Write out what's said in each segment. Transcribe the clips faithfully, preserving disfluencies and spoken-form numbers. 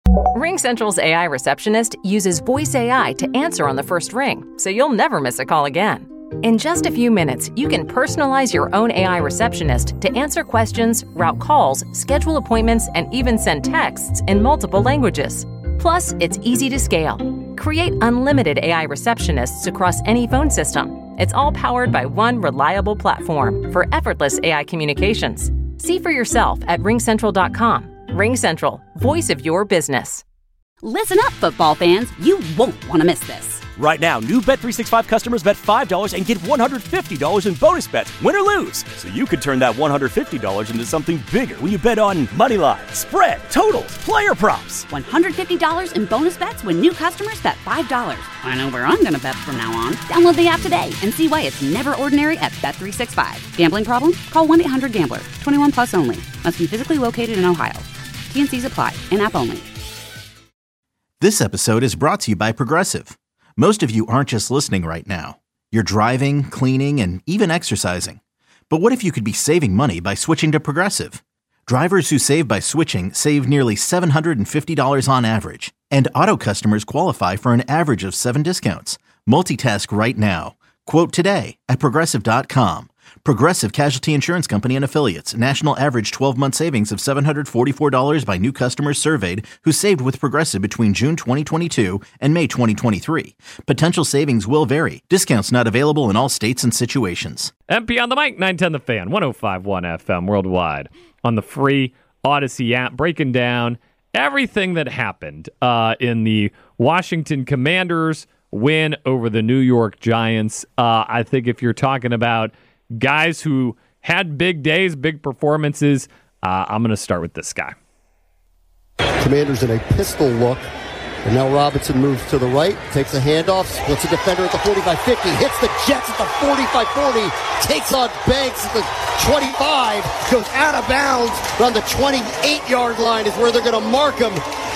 RingCentral's A I receptionist uses voice A I to answer on the first ring, so you'll never miss a call again. In just a few minutes, you can personalize your own A I receptionist to answer questions, route calls, schedule appointments, and even send texts in multiple languages. Plus, it's easy to scale. Create unlimited A I receptionists across any phone system. It's all powered by one reliable platform for effortless A I communications. See for yourself at ring central dot com. RingCentral, voice of your business. Listen up, football fans. You won't want to miss this. Right now, new Bet three sixty-five customers bet five dollars and get one hundred fifty dollars in bonus bets, win or lose. So you could turn that one hundred fifty dollars into something bigger when you bet on money line, spread, totals, player props. one hundred fifty dollars in bonus bets when new customers bet five dollars. I know where I'm going to bet from now on. Download the app today and see why it's never ordinary at Bet three sixty-five. Gambling problem? Call one eight hundred gambler. twenty-one plus only. Must be physically located in Ohio. T and C's apply. In-app only. This episode is brought to you by Progressive. Most of you aren't just listening right now. You're driving, cleaning, and even exercising. But what if you could be saving money by switching to Progressive? Drivers who save by switching save nearly seven hundred fifty dollars on average. And auto customers qualify for an average of seven discounts. Multitask right now. Quote today at progressive dot com. Progressive Casualty Insurance Company and Affiliates. National average twelve-month savings of seven hundred forty-four dollars by new customers surveyed who saved with Progressive between June twenty twenty-two and May twenty twenty-three. Potential savings will vary. Discounts not available in all states and situations. M P on the mic, nine ten The Fan, one oh five point one F M worldwide on the free Odyssey app, breaking down everything that happened uh, in the Washington Commanders win over the New York Giants. Uh, I think if you're talking about guys who had big days, big performances, uh, I'm going to start with this guy. Commanders in a pistol look. And now Robinson moves to the right, takes a handoff, splits a defender at the forty-five fifty, hits the Jets at the forty-five forty, takes on Banks at the twenty-five, goes out of bounds around the twenty-eight-yard line is where they're going to mark him.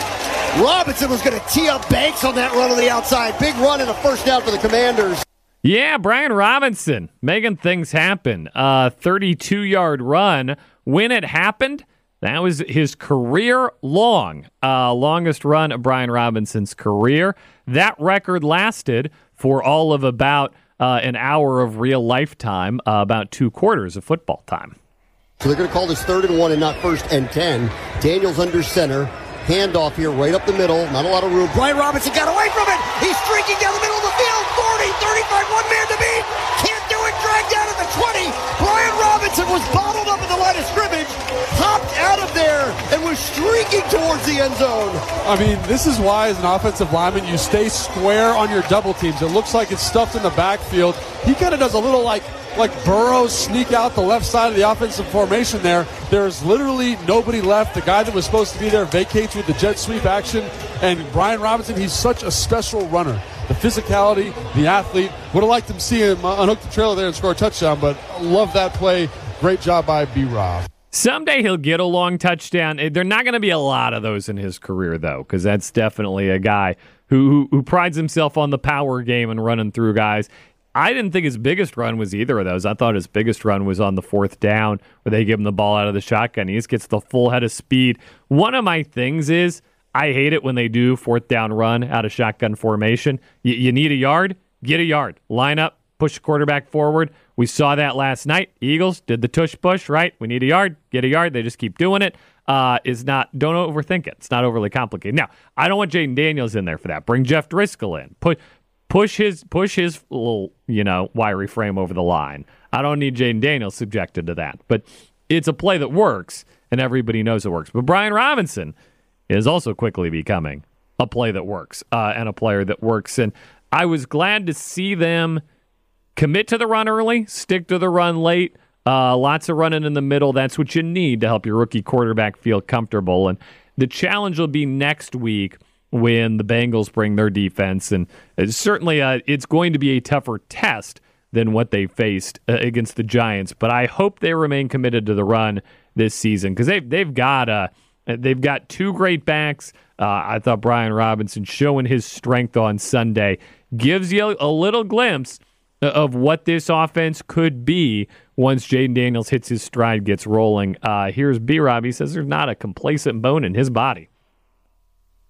Robinson was going to tee up Banks on that run on the outside. Big run and a first down for the Commanders. Yeah, Brian Robinson making things happen. Uh, thirty-two-yard run. When it happened, that was his career long, uh, longest run of Brian Robinson's career. That record lasted for all of about uh, an hour of real lifetime, uh, about two quarters of football time. So they're going to call this third and one and not first and ten. Daniels under center. Handoff here right up the middle. Not a lot of room. Brian Robinson got away from it. He's streaking down the middle of the field. forty, thirty-five, one man to beat. Can't do it. Dragged down at the twenty. Brian Robinson was bottled up at the line of scrimmage. Hopped out of there and was streaking towards the end zone. I mean, this is why as an offensive lineman you stay square on your double teams. It looks like it's stuffed in the backfield. He kind of does a little like like Burrow sneak out the left side of the offensive formation there. There's literally nobody left. The guy that was supposed to be there vacates with the jet sweep action. And Brian Robinson, he's such a special runner. The physicality, the athlete. Would have liked to see him unhook the trailer there and score a touchdown, but love that play. Great job by B-Rob. Someday he'll get a long touchdown. There are not going to be a lot of those in his career, though, because that's definitely a guy who, who who prides himself on the power game and running through guys. I didn't think his biggest run was either of those. I thought his biggest run was on the fourth down where they give him the ball out of the shotgun. He just gets the full head of speed. One of my things is I hate it when they do fourth down run out of shotgun formation. You, you need a yard, get a yard. Line up, push the quarterback forward. We saw that last night. Eagles did the tush push, right? We need a yard, get a yard. They just keep doing it. Uh, is not, don't overthink it. It's not overly complicated. Now, I don't want Jaden Daniels in there for that. Bring Jeff Driscoll in. Put Push his push his little, you know, wiry frame over the line. I don't need Jaden Daniels subjected to that. But it's a play that works, and everybody knows it works. But Brian Robinson is also quickly becoming a play that works uh, and a player that works. And I was glad to see them commit to the run early, stick to the run late. Uh, lots of running in the middle. That's what you need to help your rookie quarterback feel comfortable. And the challenge will be next week when the Bengals bring their defense. And it's certainly uh, it's going to be a tougher test than what they faced uh, against the Giants. But I hope they remain committed to the run this season because they've, they've, got, uh, they've got two great backs. Uh, I thought Brian Robinson showing his strength on Sunday gives you a little glimpse of what this offense could be once Jaden Daniels hits his stride, gets rolling. Uh, here's B-Rob. He says there's not a complacent bone in his body.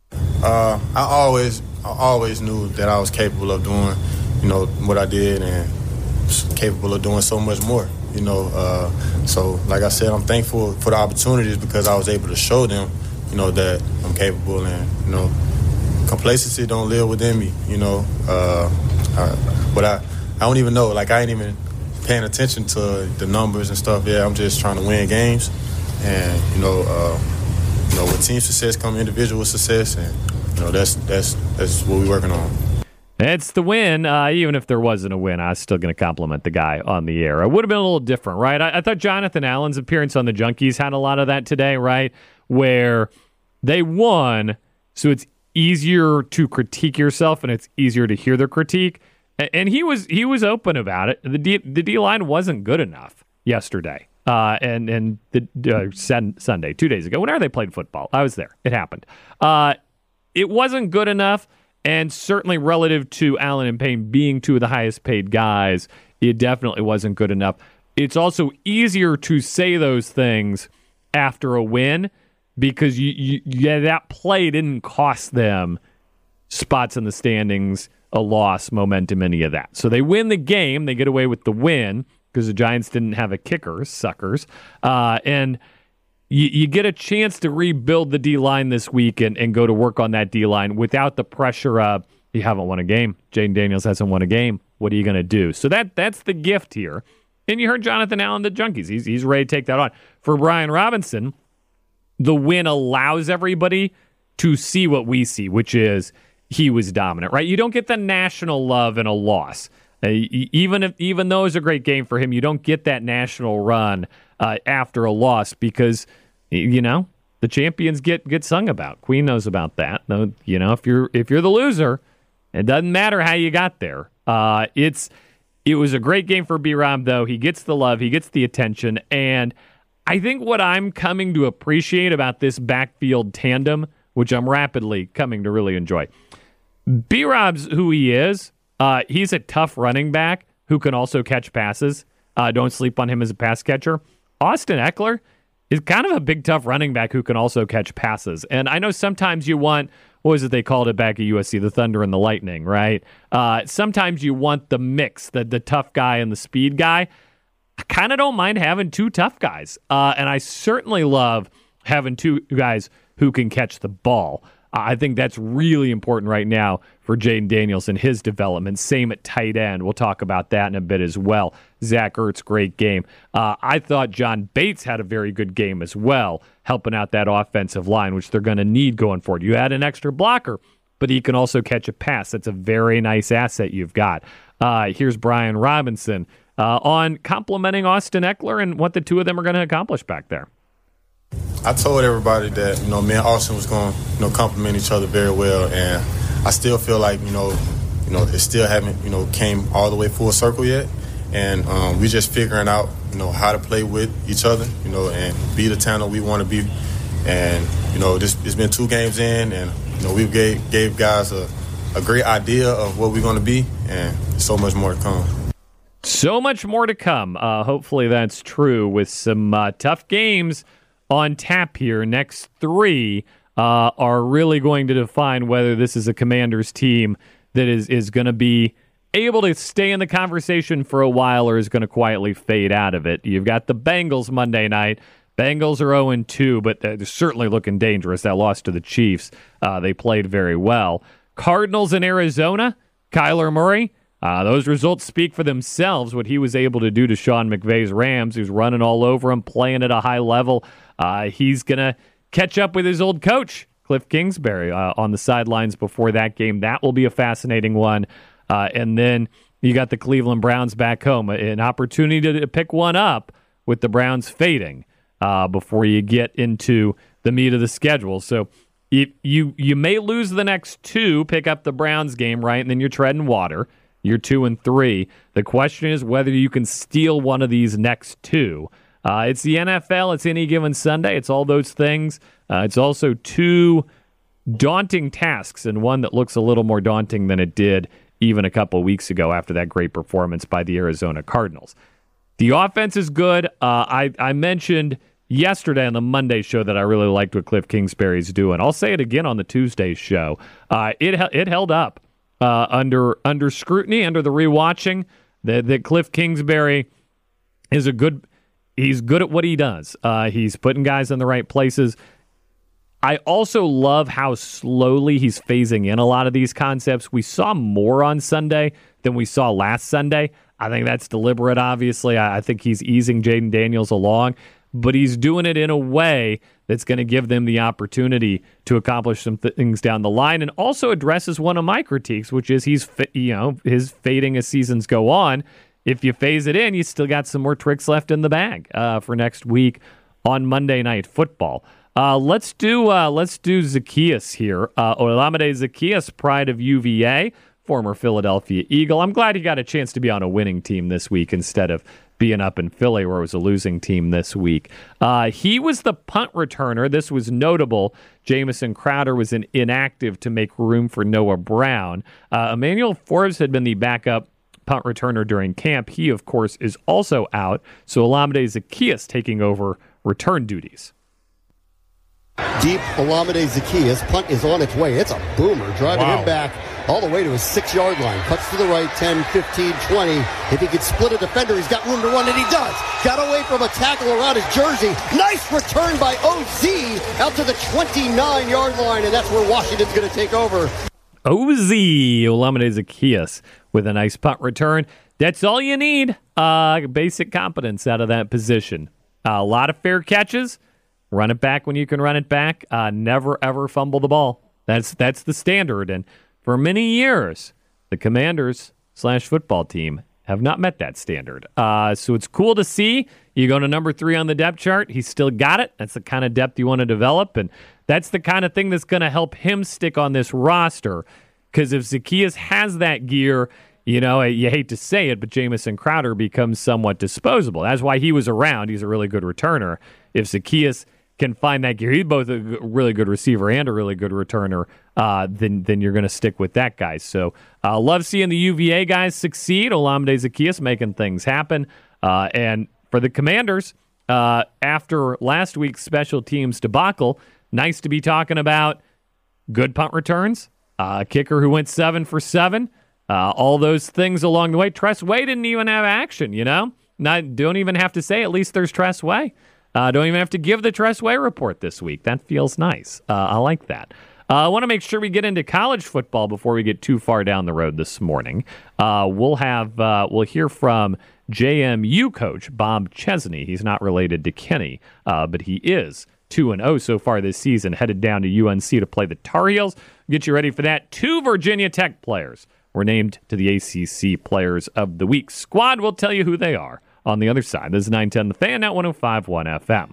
Uh, I always, I always knew that I was capable of doing, you know, what I did, and capable of doing so much more. You know, uh, so like I said, I'm thankful for the opportunities because I was able to show them, you know, that I'm capable, and you know, complacency don't live within me. You know, uh, I, but I, I don't even know. Like I ain't even paying attention to the numbers and stuff. Yeah, I'm just trying to win games, and you know, uh, you know, with team success come individual success, and you know, that's that's that's what we're working on. It's the win. Uh, even if there wasn't a win, I was still going to compliment the guy on the air. It would have been a little different, right? I, I thought Jonathan Allen's appearance on the Junkies had a lot of that today, right? Where they won, so it's easier to critique yourself and it's easier to hear the critique. And, and he was he was open about it. The D, the D line wasn't good enough yesterday, uh, and and the uh, sun, Sunday, two days ago, whenever they played football. I was there. It happened. Uh, it wasn't good enough. And certainly relative to Allen and Payne being two of the highest paid guys, it definitely wasn't good enough. It's also easier to say those things after a win because you, you, yeah, that play didn't cost them spots in the standings, a loss, momentum, any of that. So they win the game. They get away with the win because the Giants didn't have a kicker, suckers. Uh, and You, you get a chance to rebuild the D-line this week and, and go to work on that D-line without the pressure of, you haven't won a game. Jayden Daniels hasn't won a game. What are you going to do? So that that's the gift here. And you heard Jonathan Allen, the Junkies. He's, he's ready to take that on. For Brian Robinson, the win allows everybody to see what we see, which is he was dominant, right? You don't get the national love in a loss. Uh, even if even though it was a great game for him, you don't get that national run uh, after a loss because, you know, the champions get, get sung about. Queen knows about that. You know, if you're if you're the loser, it doesn't matter how you got there. Uh, it's it was a great game for B-Rob, though. He gets the love, he gets the attention, and I think what I'm coming to appreciate about this backfield tandem, which I'm rapidly coming to really enjoy, B-Rob's who he is. Uh, he's a tough running back who can also catch passes. Uh, don't sleep on him as a pass catcher. Austin Ekeler is kind of a big, tough running back who can also catch passes. And I know sometimes you want, what was it they called it back at U S C, the Thunder and the Lightning, right? Uh, sometimes you want the mix, the, the tough guy and the speed guy. I kind of don't mind having two tough guys. Uh, and I certainly love having two guys who can catch the ball. I think that's really important right now for Jayden Daniels and his development. Same at tight end. We'll talk about that in a bit as well. Zach Ertz, great game. Uh, I thought John Bates had a very good game as well, helping out that offensive line, which they're going to need going forward. You add an extra blocker, but he can also catch a pass. That's a very nice asset you've got. Uh, here's Brian Robinson uh, on complimenting Austin Ekeler and what the two of them are going to accomplish back there. I told everybody that, you know, me and Austin was going to, you know, complement each other very well, and I still feel like, you know, you know, it still haven't, you know, came all the way full circle yet, and um, we just figuring out, you know, how to play with each other, you know, and be the talent we want to be, and you know, this it's been two games in, and you know, we gave gave guys a, a great idea of what we're going to be, and so much more to come. So much more to come. Uh, hopefully that's true with some uh, tough games on tap here. Next three uh, are really going to define whether this is a Commanders team that is, is going to be able to stay in the conversation for a while or is going to quietly fade out of it. You've got the Bengals Monday night. Bengals are oh and two, but they're certainly looking dangerous. That loss to the Chiefs, uh, they played very well. Cardinals in Arizona, Kyler Murray. Uh, those results speak for themselves, what he was able to do to Sean McVay's Rams, who's running all over him, playing at a high level. Uh, he's going to catch up with his old coach, Cliff Kingsbury, uh, on the sidelines before that game. That will be a fascinating one. Uh, and then you got the Cleveland Browns back home, an opportunity to pick one up with the Browns fading uh, before you get into the meat of the schedule. So if you, you may lose the next two, pick up the Browns game, right, and then you're treading water. You're two and three. The question is whether you can steal one of these next two. Uh, it's the N F L. It's any given Sunday. It's all those things. Uh, it's also two daunting tasks, and one that looks a little more daunting than it did even a couple weeks ago after that great performance by the Arizona Cardinals. The offense is good. Uh, I, I mentioned yesterday on the Monday show that I really liked what Cliff Kingsbury's doing. I'll say it again on the Tuesday show. Uh, it it held up uh, under under scrutiny, under the rewatching. That that Cliff Kingsbury is a good. He's good at what he does. Uh, he's putting guys in the right places. I also love how slowly he's phasing in a lot of these concepts. We saw more on Sunday than we saw last Sunday. I think that's deliberate, obviously. I, I think he's easing Jaden Daniels along, but he's doing it in a way that's going to give them the opportunity to accomplish some th- things down the line, and also addresses one of my critiques, which is he's fi- you know his fading as seasons go on. If you phase it in, you still got some more tricks left in the bag uh, for next week on Monday Night Football. Uh, let's do uh, let's do Zaccheaus here. Uh, Olamide Zaccheaus, pride of U V A, former Philadelphia Eagle. I'm glad he got a chance to be on a winning team this week instead of being up in Philly where it was a losing team this week. Uh, he was the punt returner. This was notable. Jamison Crowder was an inactive to make room for Noah Brown. Uh, Emmanuel Forbes had been the backup punt returner during camp. He, of course, is also out. So Olamide Zaccheaus taking over return duties. Deep Olamide Zaccheaus. Punt is on its way. It's a boomer. Driving Wow. him back all the way to his six-yard line. Cuts to the right, ten, fifteen, twenty. If he could split a defender, he's got room to run, and he does. Got away from a tackle around his jersey. Nice return by O Z out to the twenty-nine-yard line, and that's where Washington's going to take over. O Z, Olamide Zaccheaus, with a nice punt return. That's all you need. Uh, basic competence out of that position. Uh, a lot of fair catches. Run it back when you can run it back. Uh, never, ever fumble the ball. That's that's the standard. And for many years, the Commanders slash football team have not met that standard. Uh, so it's cool to see. You go to number three on the depth chart. He's still got it. That's the kind of depth you want to develop. And that's the kind of thing that's going to help him stick on this roster. Because if Zaccheaus has that gear, you know, you hate to say it, but Jamison Crowder becomes somewhat disposable. That's why he was around. He's a really good returner. If Zaccheaus can find that gear, he's both a really good receiver and a really good returner, uh, then then you're going to stick with that guy. So uh, love seeing the U V A guys succeed. Olamide Zaccheaus making things happen. Uh, and for the Commanders, uh, after last week's special teams debacle, nice to be talking about good punt returns, uh, kicker who went seven for seven, uh, all those things along the way. Tress Way didn't even have action, you know? Not, don't even have to say at least there's Tress Way. Uh, don't even have to give the Tress Way report this week. That feels nice. Uh, I like that. Uh, I want to make sure we get into college football before we get too far down the road this morning. Uh, we'll have uh, we'll hear from J M U coach Bob Chesney. He's not related to Kenny, uh, but he is two and oh so far this season, headed down to U N C to play the Tar Heels. Get you ready for that. Two Virginia Tech players were named to the A C C Players of the Week. Squad will tell you who they are on the other side. This is nine ten The Fan at one oh five point one F M.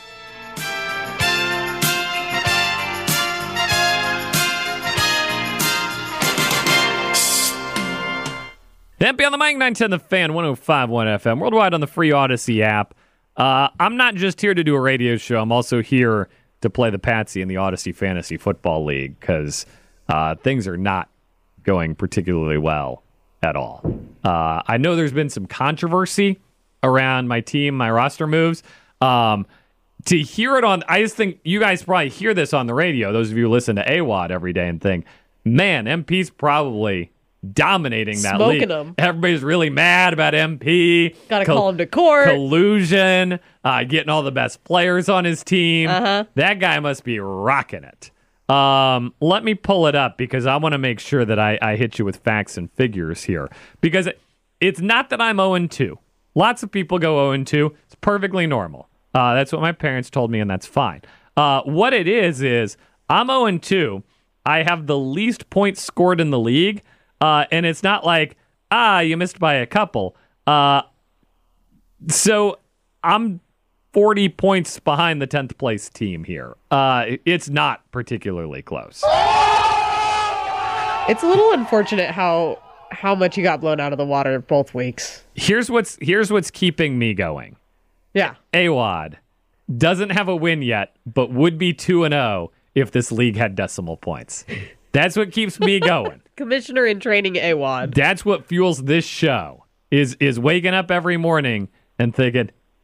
M P on the mic, nine ten The Fan, one oh five point one F M. Worldwide on the free Odyssey app. Uh, I'm not just here to do a radio show. I'm also here to play the Patsy in the Odyssey Fantasy Football League because uh, things are not going particularly well at all. Uh, I know there's been some controversy around my team, my roster moves. Um, to hear it on, I just think you guys probably hear this on the radio, those of you who listen to A W O D every day and think, man, M P's probably dominating that Smoking league. them. Everybody's really mad about M P. Got to Col- call him to court. Collusion, uh, getting all the best players on his team. Uh-huh. That guy must be rocking it. Um, let me pull it up because I want to make sure that I, I hit you with facts and figures here. Because it, it's not that I'm oh and two. Lots of people go oh and two. It's perfectly normal. Uh, that's what my parents told me, and that's fine. Uh, what it is, is I'm oh and two. I have the least points scored in the league, uh, and it's not like, ah, you missed by a couple. Uh, so I'm forty points behind the tenth place team here. Uh, it's not particularly close. It's a little unfortunate how how much you got blown out of the water both weeks. Here's what's here's what's keeping me going. Yeah. A W O D doesn't have a win yet, but would be two and oh if this league had decimal points. That's what keeps me going. Commissioner in training A W O D. That's what fuels this show, is is waking up every morning and thinking,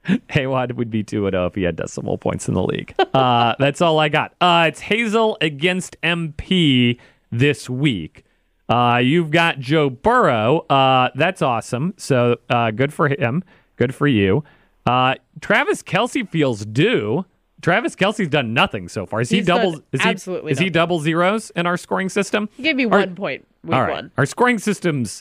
Haywad would be two and oh if he had decimal points in the league. Uh, that's all I got. Uh, it's Hazel against M P this week. Uh, you've got Joe Burrow. Uh, that's awesome. So uh, good for him. Good for you. Uh, Travis Kelce feels due. Travis Kelce's done nothing so far. Is He's he double? done Is he, absolutely is he nothing. double zeros in our scoring system? He gave me Our- one point week all right. one. Our scoring system's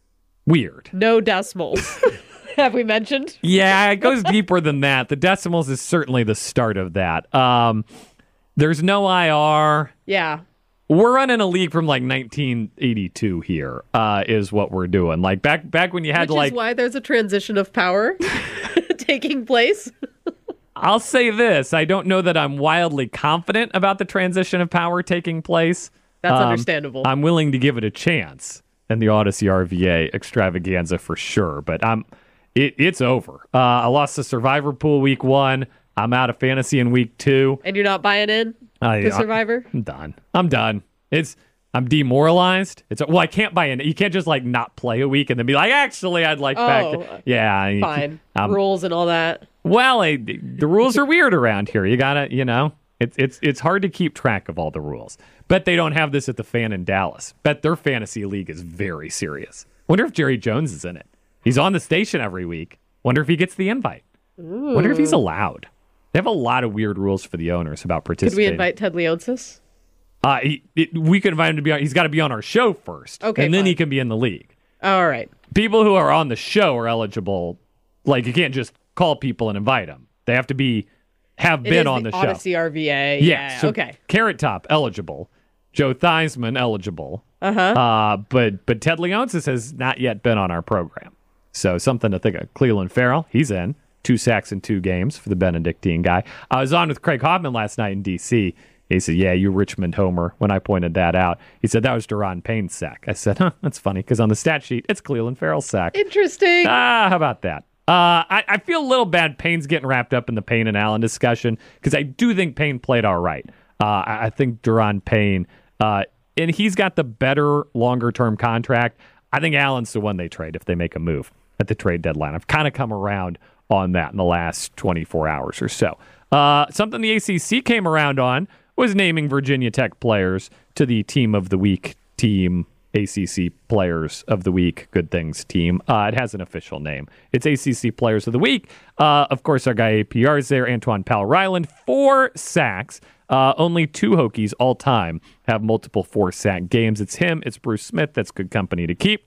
weird. No decimals. Have we mentioned? Yeah, it goes deeper than that. The decimals is certainly the start of that. Um, there's no I R. Yeah. We're running a league from like nineteen eighty-two here, uh, is what we're doing. Like back back when you had Which to like. is why there's a transition of power taking place. I'll say this. I don't know that I'm wildly confident about the transition of power taking place. That's Um, understandable. I'm willing to give it a chance in the Odyssey R V A extravaganza for sure, but I'm it, it's over. Uh, I lost the Survivor pool week one. I'm out of fantasy in week two. And you're not buying in I, to Survivor? I'm done. I'm done. It's I'm demoralized. It's well, I can't buy in. You can't just like not play a week and then be like, actually, I'd like back. Oh, To, yeah, you Fine. can't- um, Rules and all that. Well, I, the rules are weird around here. You gotta, you know, it's it's it's hard to keep track of all the rules. Bet they don't have this at the Fan in Dallas. Bet their fantasy league is very serious. Wonder if Jerry Jones is in it. He's on the station every week. Wonder if he gets the invite. Ooh. Wonder if he's allowed. They have a lot of weird rules for the owners about Could participating. we invite Ted Leonsis? Uh, he, it, we could invite him to be on. He's got to be on our show first. Okay, and then fine. he can be in the league. All right. People who are on the show are eligible. Like you can't just call people and invite them. They have to be have It been is on the, the show. Odyssey R V A. Yeah. Yeah. So okay. Carrot Top eligible. Joe Theismann eligible. Uh-huh. Uh But but Ted Leonsis has not yet been on our program. So something to think of. Cleveland Farrell, he's in. Two sacks in two games for the Benedictine guy. I was on with Craig Hoffman last night in D C. He said, yeah, you Richmond homer, when I pointed that out. He said, that was Deron Payne's sack. I said, huh, that's funny, because on the stat sheet, it's Cleveland Farrell's sack. Interesting. Ah, how about that? Uh, I, I feel a little bad Payne's getting wrapped up in the Payne and Allen discussion, because I do think Payne played all right. Uh, I, I think Deron Payne, uh, and he's got the better longer-term contract. I think Allen's the one they trade if they make a move at the trade deadline. I've kind of come around on that in the last twenty-four hours or so. Uh, something the A C C came around on was naming Virginia Tech players to the Team of the Week team, A C C Players of the Week, Good Things team. Uh, it has an official name. It's A C C Players of the Week. Uh, of course, our guy A P R is there, Antoine Powell-Ryland, four sacks. Uh, only two Hokies all time have multiple four-sack games. It's him, it's Bruce Smith. That's good company to keep.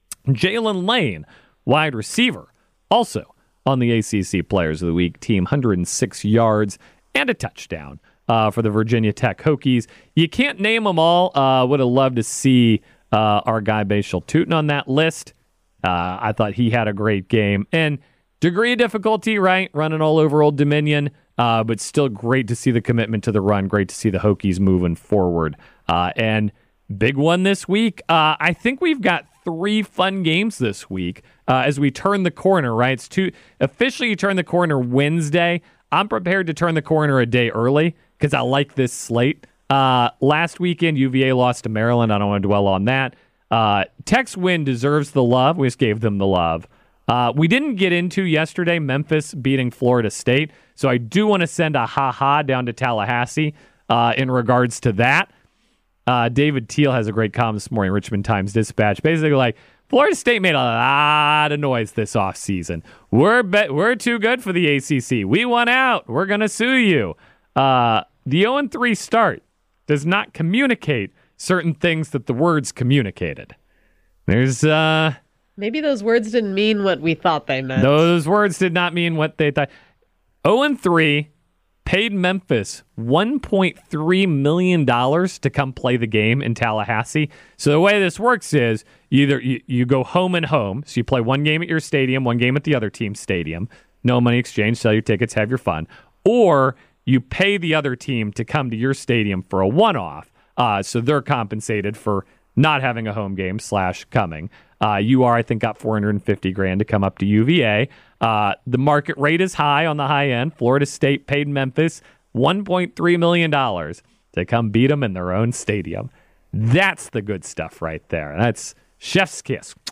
Jalen Lane, wide receiver, also on the A C C Players of the Week team, one hundred six yards and a touchdown uh, for the Virginia Tech Hokies. You can't name them all. Uh, would have loved to see uh, our guy Bashal Tootin on that list. Uh, I thought he had a great game. And degree of difficulty, right? Running all over Old Dominion, uh, but still great to see the commitment to the run. Great to see the Hokies moving forward. Uh, and big one this week. Uh, I think we've got three fun games this week uh, as we turn the corner, right? It's two, officially you turn the corner Wednesday. I'm prepared to turn the corner a day early because I like this slate. Uh, last weekend, U V A lost to Maryland. I don't want to dwell on that. Uh, Tech's win deserves the love. We just gave them the love. Uh, we didn't get into yesterday Memphis beating Florida State, so I do want to send a ha-ha down to Tallahassee uh, in regards to that. Uh, David Teal has a great column this morning, Richmond Times-Dispatch, basically like, Florida State made a lot of noise this offseason. We're be- we're too good for the A C C. We won out. We're going to sue you. Uh, the oh and three start does not communicate certain things that the words communicated. There's... uh. Maybe those words didn't mean what we thought they meant. Those words did not mean what they thought. oh and three paid Memphis one point three million dollars to come play the game in Tallahassee. So the way this works is you either you, you go home and home. So you play one game at your stadium, one game at the other team's stadium. No money exchange, sell your tickets, have your fun. Or you pay the other team to come to your stadium for a one-off. Uh, so they're compensated for not having a home game slash coming. Uh, U R, I think, got four hundred fifty grand to come up to U V A. Uh, the market rate is high on the high end. Florida State paid Memphis one point three million dollars to come beat them in their own stadium. That's the good stuff right there. That's chef's kiss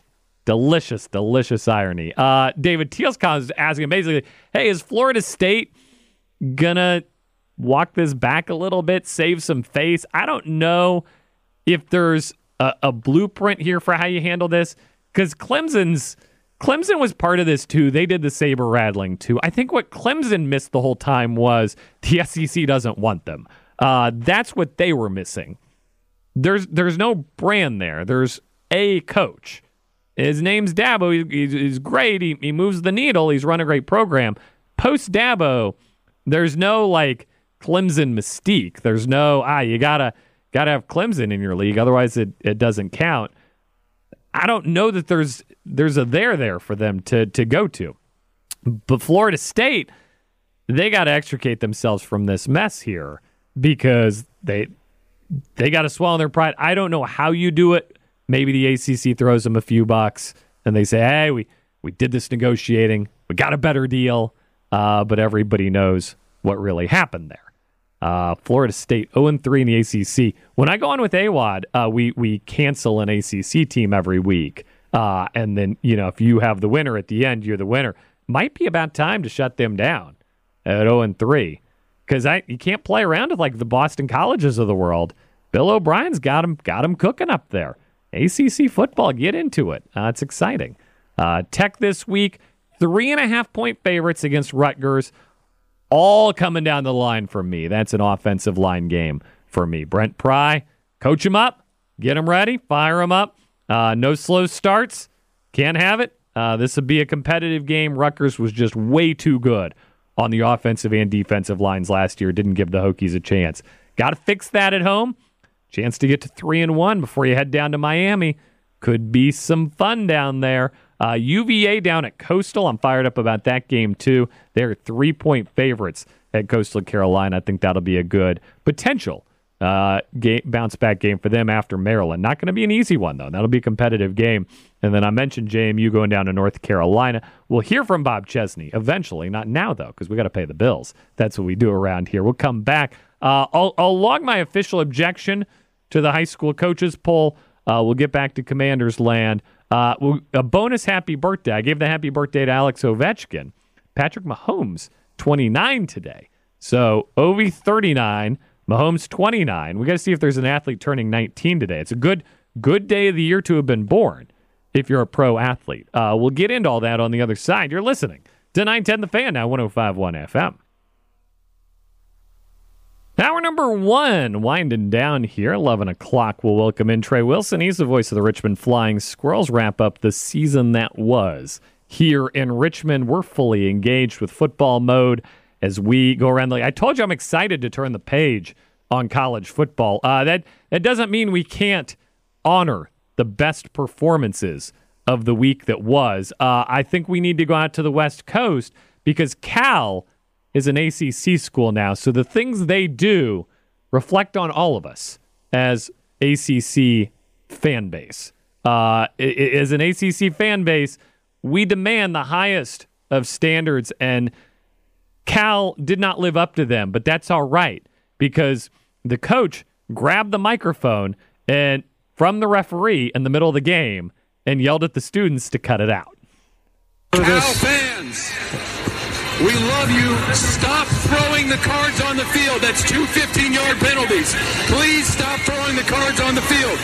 Delicious, delicious irony. Uh, David Teal's is asking basically, hey, is Florida State gonna walk this back a little bit, save some face? I don't know if there's a, a blueprint here for how you handle this, because Clemson's Clemson was part of this too. They did the saber rattling too. I think what Clemson missed the whole time was the S E C doesn't want them. Uh, that's what they were missing. There's there's no brand there. There's a coach. His name's Dabo. He's, he's great. He, he moves the needle. He's run a great program. Post Dabo, there's no like Clemson mystique. There's no ah you gotta gotta have Clemson in your league, otherwise it, it doesn't count. I don't know that there's there's a there there for them to to go to. But Florida State, they got to extricate themselves from this mess here because they they got to swallow their pride. I don't know how you do it. Maybe the A C C throws them a few bucks and they say, hey, we, we did this negotiating. We got a better deal. Uh, but everybody knows what really happened there. Uh, Florida State oh and three in the A C C. When I go on with A W O D, uh, we, we cancel an A C C team every week. Uh, and then, you know, if you have the winner at the end, you're the winner. Might be about time to shut them down at oh and three. Because I you can't play around with like the Boston Colleges of the world. Bill O'Brien's got him, got him cooking up there. A C C football, get into it. Uh, it's exciting. Uh, Tech this week, three and a half point favorites against Rutgers, all coming down the line for me. That's an offensive line game for me. Brent Pry, coach him up, get him ready, fire him up. Uh, no slow starts, can't have it. Uh, this would be a competitive game. Rutgers was just way too good on the offensive and defensive lines last year. Didn't give the Hokies a chance. Got to fix that at home. Chance to get to three and one before you head down to Miami. Could be some fun down there. Uh, U V A down at Coastal. I'm fired up about that game too. They're three-point favorites at Coastal Carolina. I think that'll be a good potential uh, game, bounce-back game for them after Maryland. Not going to be an easy one, though. That'll be a competitive game. And then I mentioned J M U going down to North Carolina. We'll hear from Bob Chesney eventually. Not now, though, because we got to pay the bills. That's what we do around here. We'll come back. Uh, I'll, I'll log my official objection to the high school coaches poll. Uh, we'll get back to Commanders land. Uh, we'll, a bonus happy birthday. I gave the happy birthday to Alex Ovechkin. Patrick Mahomes, twenty-nine today. So Ovi, thirty-nine. Mahomes, twenty-nine. We got to see if there's an athlete turning nineteen today. It's a good good day of the year to have been born if you're a pro athlete. Uh, we'll get into all that on the other side. You're listening to nine ten The Fan, now one oh five point one F M. Hour number one, winding down here. eleven o'clock, we'll welcome in Trey Wilson. He's the voice of the Richmond Flying Squirrels. Wrap up the season that was here in Richmond. We're fully engaged with football mode as we go around. The, I told you I'm excited to turn the page on college football. Uh, that, that doesn't mean we can't honor the best performances of the week that was. Uh, I think we need to go out to the West Coast because Cal is an A C C school now, so the things they do reflect on all of us as A C C fan base. Uh, as an A C C fan base, we demand the highest of standards, and Cal did not live up to them, but that's all right because the coach grabbed the microphone and from the referee in the middle of the game and yelled at the students to cut it out. Cal fans, we love you. Stop throwing the cards on the field. That's two fifteen-yard penalties. Please stop throwing the cards on the field.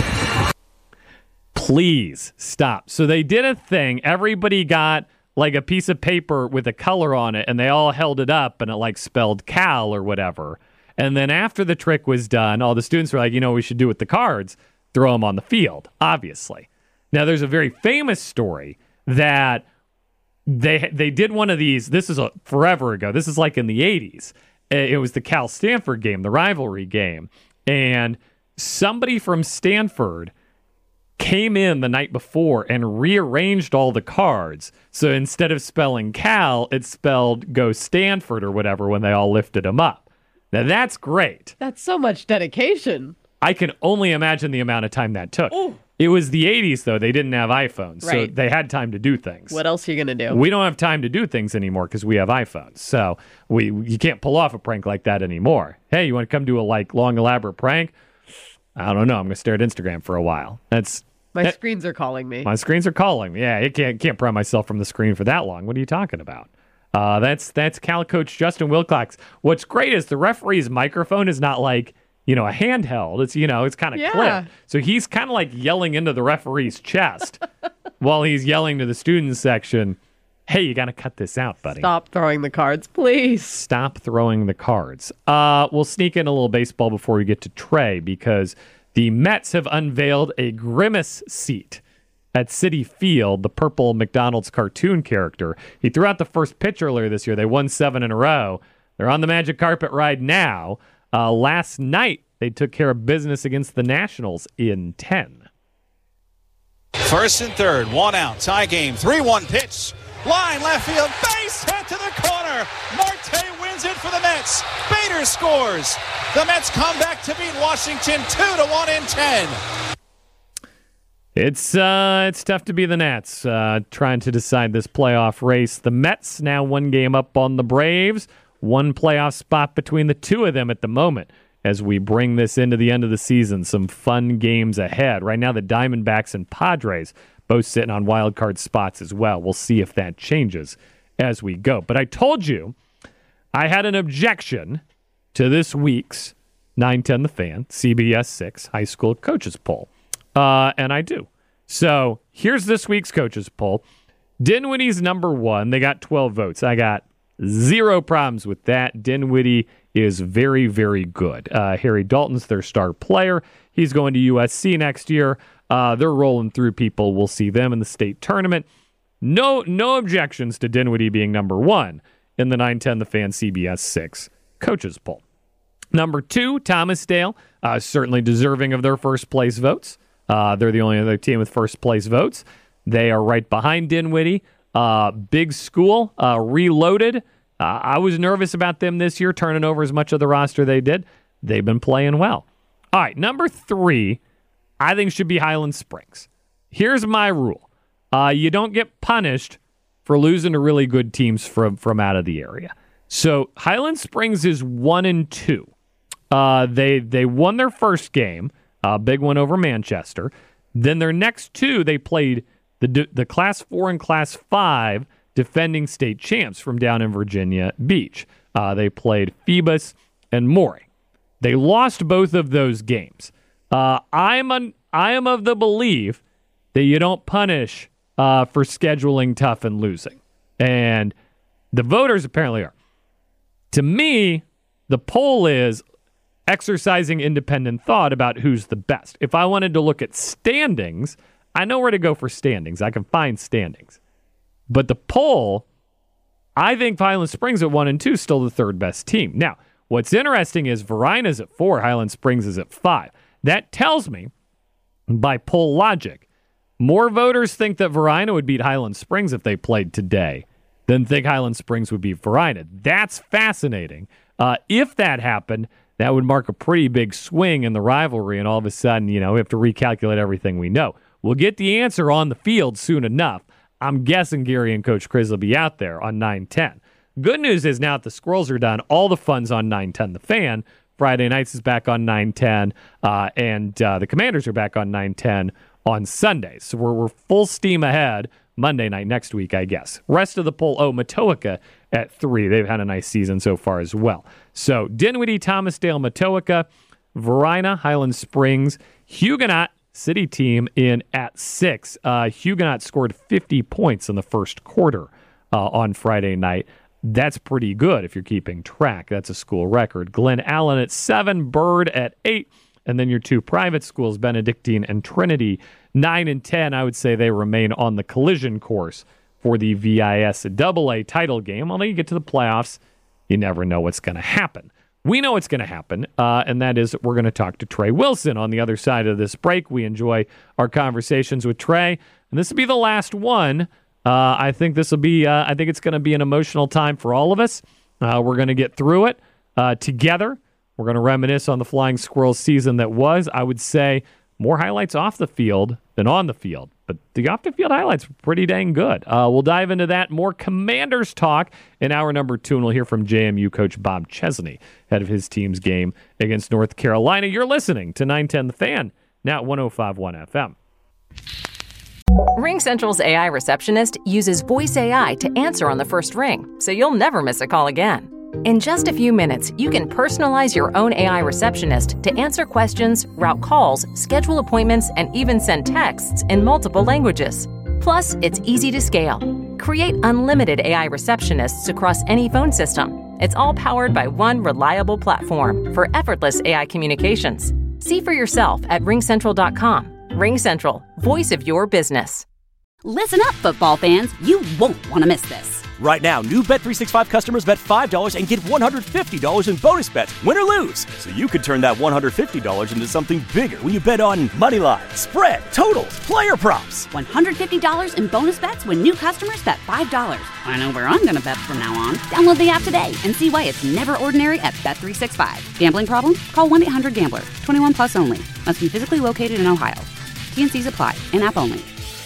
Please stop. So they did a thing. Everybody got like a piece of paper with a color on it, and they all held it up, and it like spelled Cal or whatever. And then after the trick was done, all the students were like, you know what we should do with the cards? Throw them on the field, obviously. Now, there's a very famous story that They they did one of these. This is a forever ago. This is like in the eighties. It was the Cal-Stanford game, the rivalry game. And somebody from Stanford came in the night before and rearranged all the cards. So instead of spelling Cal, it spelled Go Stanford or whatever when they all lifted them up. Now, that's great. That's so much dedication. I can only imagine the amount of time that took. Ooh. It was the eighties, though. They didn't have iPhones, right. So they had time to do things. What else are you going to do? We don't have time to do things anymore because we have iPhones. So we you can't pull off a prank like that anymore. Hey, you want to come do a like long, elaborate prank? I don't know. I'm going to stare at Instagram for a while. That's My that, screens are calling me. My screens are calling me. Yeah, I can't can't pry myself from the screen for that long. What are you talking about? Uh, that's that's Cal coach Justin Wilcox. What's great is the referee's microphone is not like, you know, a handheld. It's, you know, it's kind of Yeah. clipped. So he's kind of like yelling into the referee's chest while he's yelling to the student section, hey, you got to cut this out, buddy. Stop throwing the cards, please. Stop throwing the cards. Uh, we'll sneak in a little baseball before we get to Trey, because the Mets have unveiled a Grimace seat at Citi Field, the purple McDonald's cartoon character. He threw out the first pitch earlier this year. They won seven in a row. They're on the magic carpet ride now. Uh, last night, they took care of business against the Nationals in ten. First and third, one out, tie game, three one pitch. Line left field, base hit to the corner. Marte wins it for the Mets. Bader scores. The Mets come back to beat Washington two to one in ten. It's uh, it's tough to be the Nats uh, trying to decide this playoff race. The Mets now one game up on the Braves, one playoff spot between the two of them at the moment. As we bring this into the end of the season, some fun games ahead. Right now, the Diamondbacks and Padres both sitting on wild card spots as well. We'll see if that changes as we go. But I told you I had an objection to this week's nine ten The Fan, C B S six high school coaches poll. Uh, and I do. So here's this week's coaches poll. Dinwiddie's number one. They got twelve votes. I got zero problems with that. Dinwiddie is very, very good. Uh, Harry Dalton's their star player. He's going to U S C next year. Uh, they're rolling through people. We'll see them in the state tournament. No, no objections to Dinwiddie being number one in the nine ten The Fan C B S six coaches poll. Number two, Thomas Dale, uh, certainly deserving of their first place votes. Uh, they're the only other team with first place votes. They are right behind Dinwiddie. Uh, big school, uh, reloaded. Uh, I was nervous about them this year, turning over as much of the roster they did. They've been playing well. All right, number three, I think should be Highland Springs. Here's my rule. Uh, you don't get punished for losing to really good teams from, from out of the area. So Highland Springs is one and two. Uh, they they won their first game, a big one over Manchester. Then their next two, they played the the Class four and Class five defending state champs from down in Virginia Beach. Uh, they played Phoebus and Morey. They lost both of those games. Uh, I'm un, I am of the belief that you don't punish uh, for scheduling tough and losing. And the voters apparently are. To me, the poll is exercising independent thought about who's the best. If I wanted to look at standings, I know where to go for standings. I can find standings. But the poll, I think Highland Springs at one and two is still the third best team. Now, what's interesting is Varina's at four, Highland Springs is at five. That tells me, by poll logic, more voters think that Varina would beat Highland Springs if they played today than think Highland Springs would beat Varina. That's fascinating. Uh, if that happened, that would mark a pretty big swing in the rivalry, and all of a sudden, you know, we have to recalculate everything we know. We'll get the answer on the field soon enough. I'm guessing Gary and Coach Chris will be out there on nine ten. Good news is now that the Squirrels are done, all the fun's on nine ten The Fan. Friday nights is back on nine ten, uh, and uh, the Commanders are back on nine ten on Sundays. So we're, we're full steam ahead Monday night next week, I guess. Rest of the poll, oh, Matoaka at three. They've had a nice season so far as well. So Dinwiddie, Thomasdale, Matoaka, Varina, Highland Springs, Huguenot, City team in at six. Uh, Huguenot scored fifty points in the first quarter uh, on Friday night. That's pretty good if you're keeping track. That's a school record. Glen Allen at seven, Bird at eight, and then your two private schools, Benedictine and Trinity, nine and ten. I would say they remain on the collision course for the V I S double A title game. Although you get to the playoffs, you never know what's going to happen. We know what's going to happen, uh, and that is we're going to talk to Trey Wilson on the other side of this break. We enjoy our conversations with Trey, and this will be the last one. Uh, I think this will be. Uh, I think it's going to be an emotional time for all of us. Uh, we're going to get through it uh, together. We're going to reminisce on the Flying Squirrels season that was. I would say more highlights off the field than on the field, but the off the field highlights were pretty dang good. Uh, we'll dive into that. More Commanders talk in hour number two, and we'll hear from J M U coach Bob Chesney, head of his team's game against North Carolina. You're listening to nine ten The Fan, now at one oh five point one F M. RingCentral's A I receptionist uses voice A I to answer on the first ring, so you'll never miss a call again. In just a few minutes, you can personalize your own A I receptionist to answer questions, route calls, schedule appointments, and even send texts in multiple languages. Plus, it's easy to scale. Create unlimited A I receptionists across any phone system. It's all powered by one reliable platform for effortless A I communications. See for yourself at ring central dot com. RingCentral, voice of your business. Listen up, football fans. You won't want to miss this. Right now, new Bet three sixty-five customers bet five dollars and get one hundred fifty dollars in bonus bets, win or lose. So you could turn that one hundred fifty dollars into something bigger when you bet on money line, spread, totals, player props. one hundred fifty dollars in bonus bets when new customers bet five dollars. I know where I'm going to bet from now on. Download the app today and see why it's never ordinary at Bet three sixty-five. Gambling problem? Call one eight hundred gambler. twenty-one plus only. Must be physically located in Ohio. T N Cs apply. In-app only.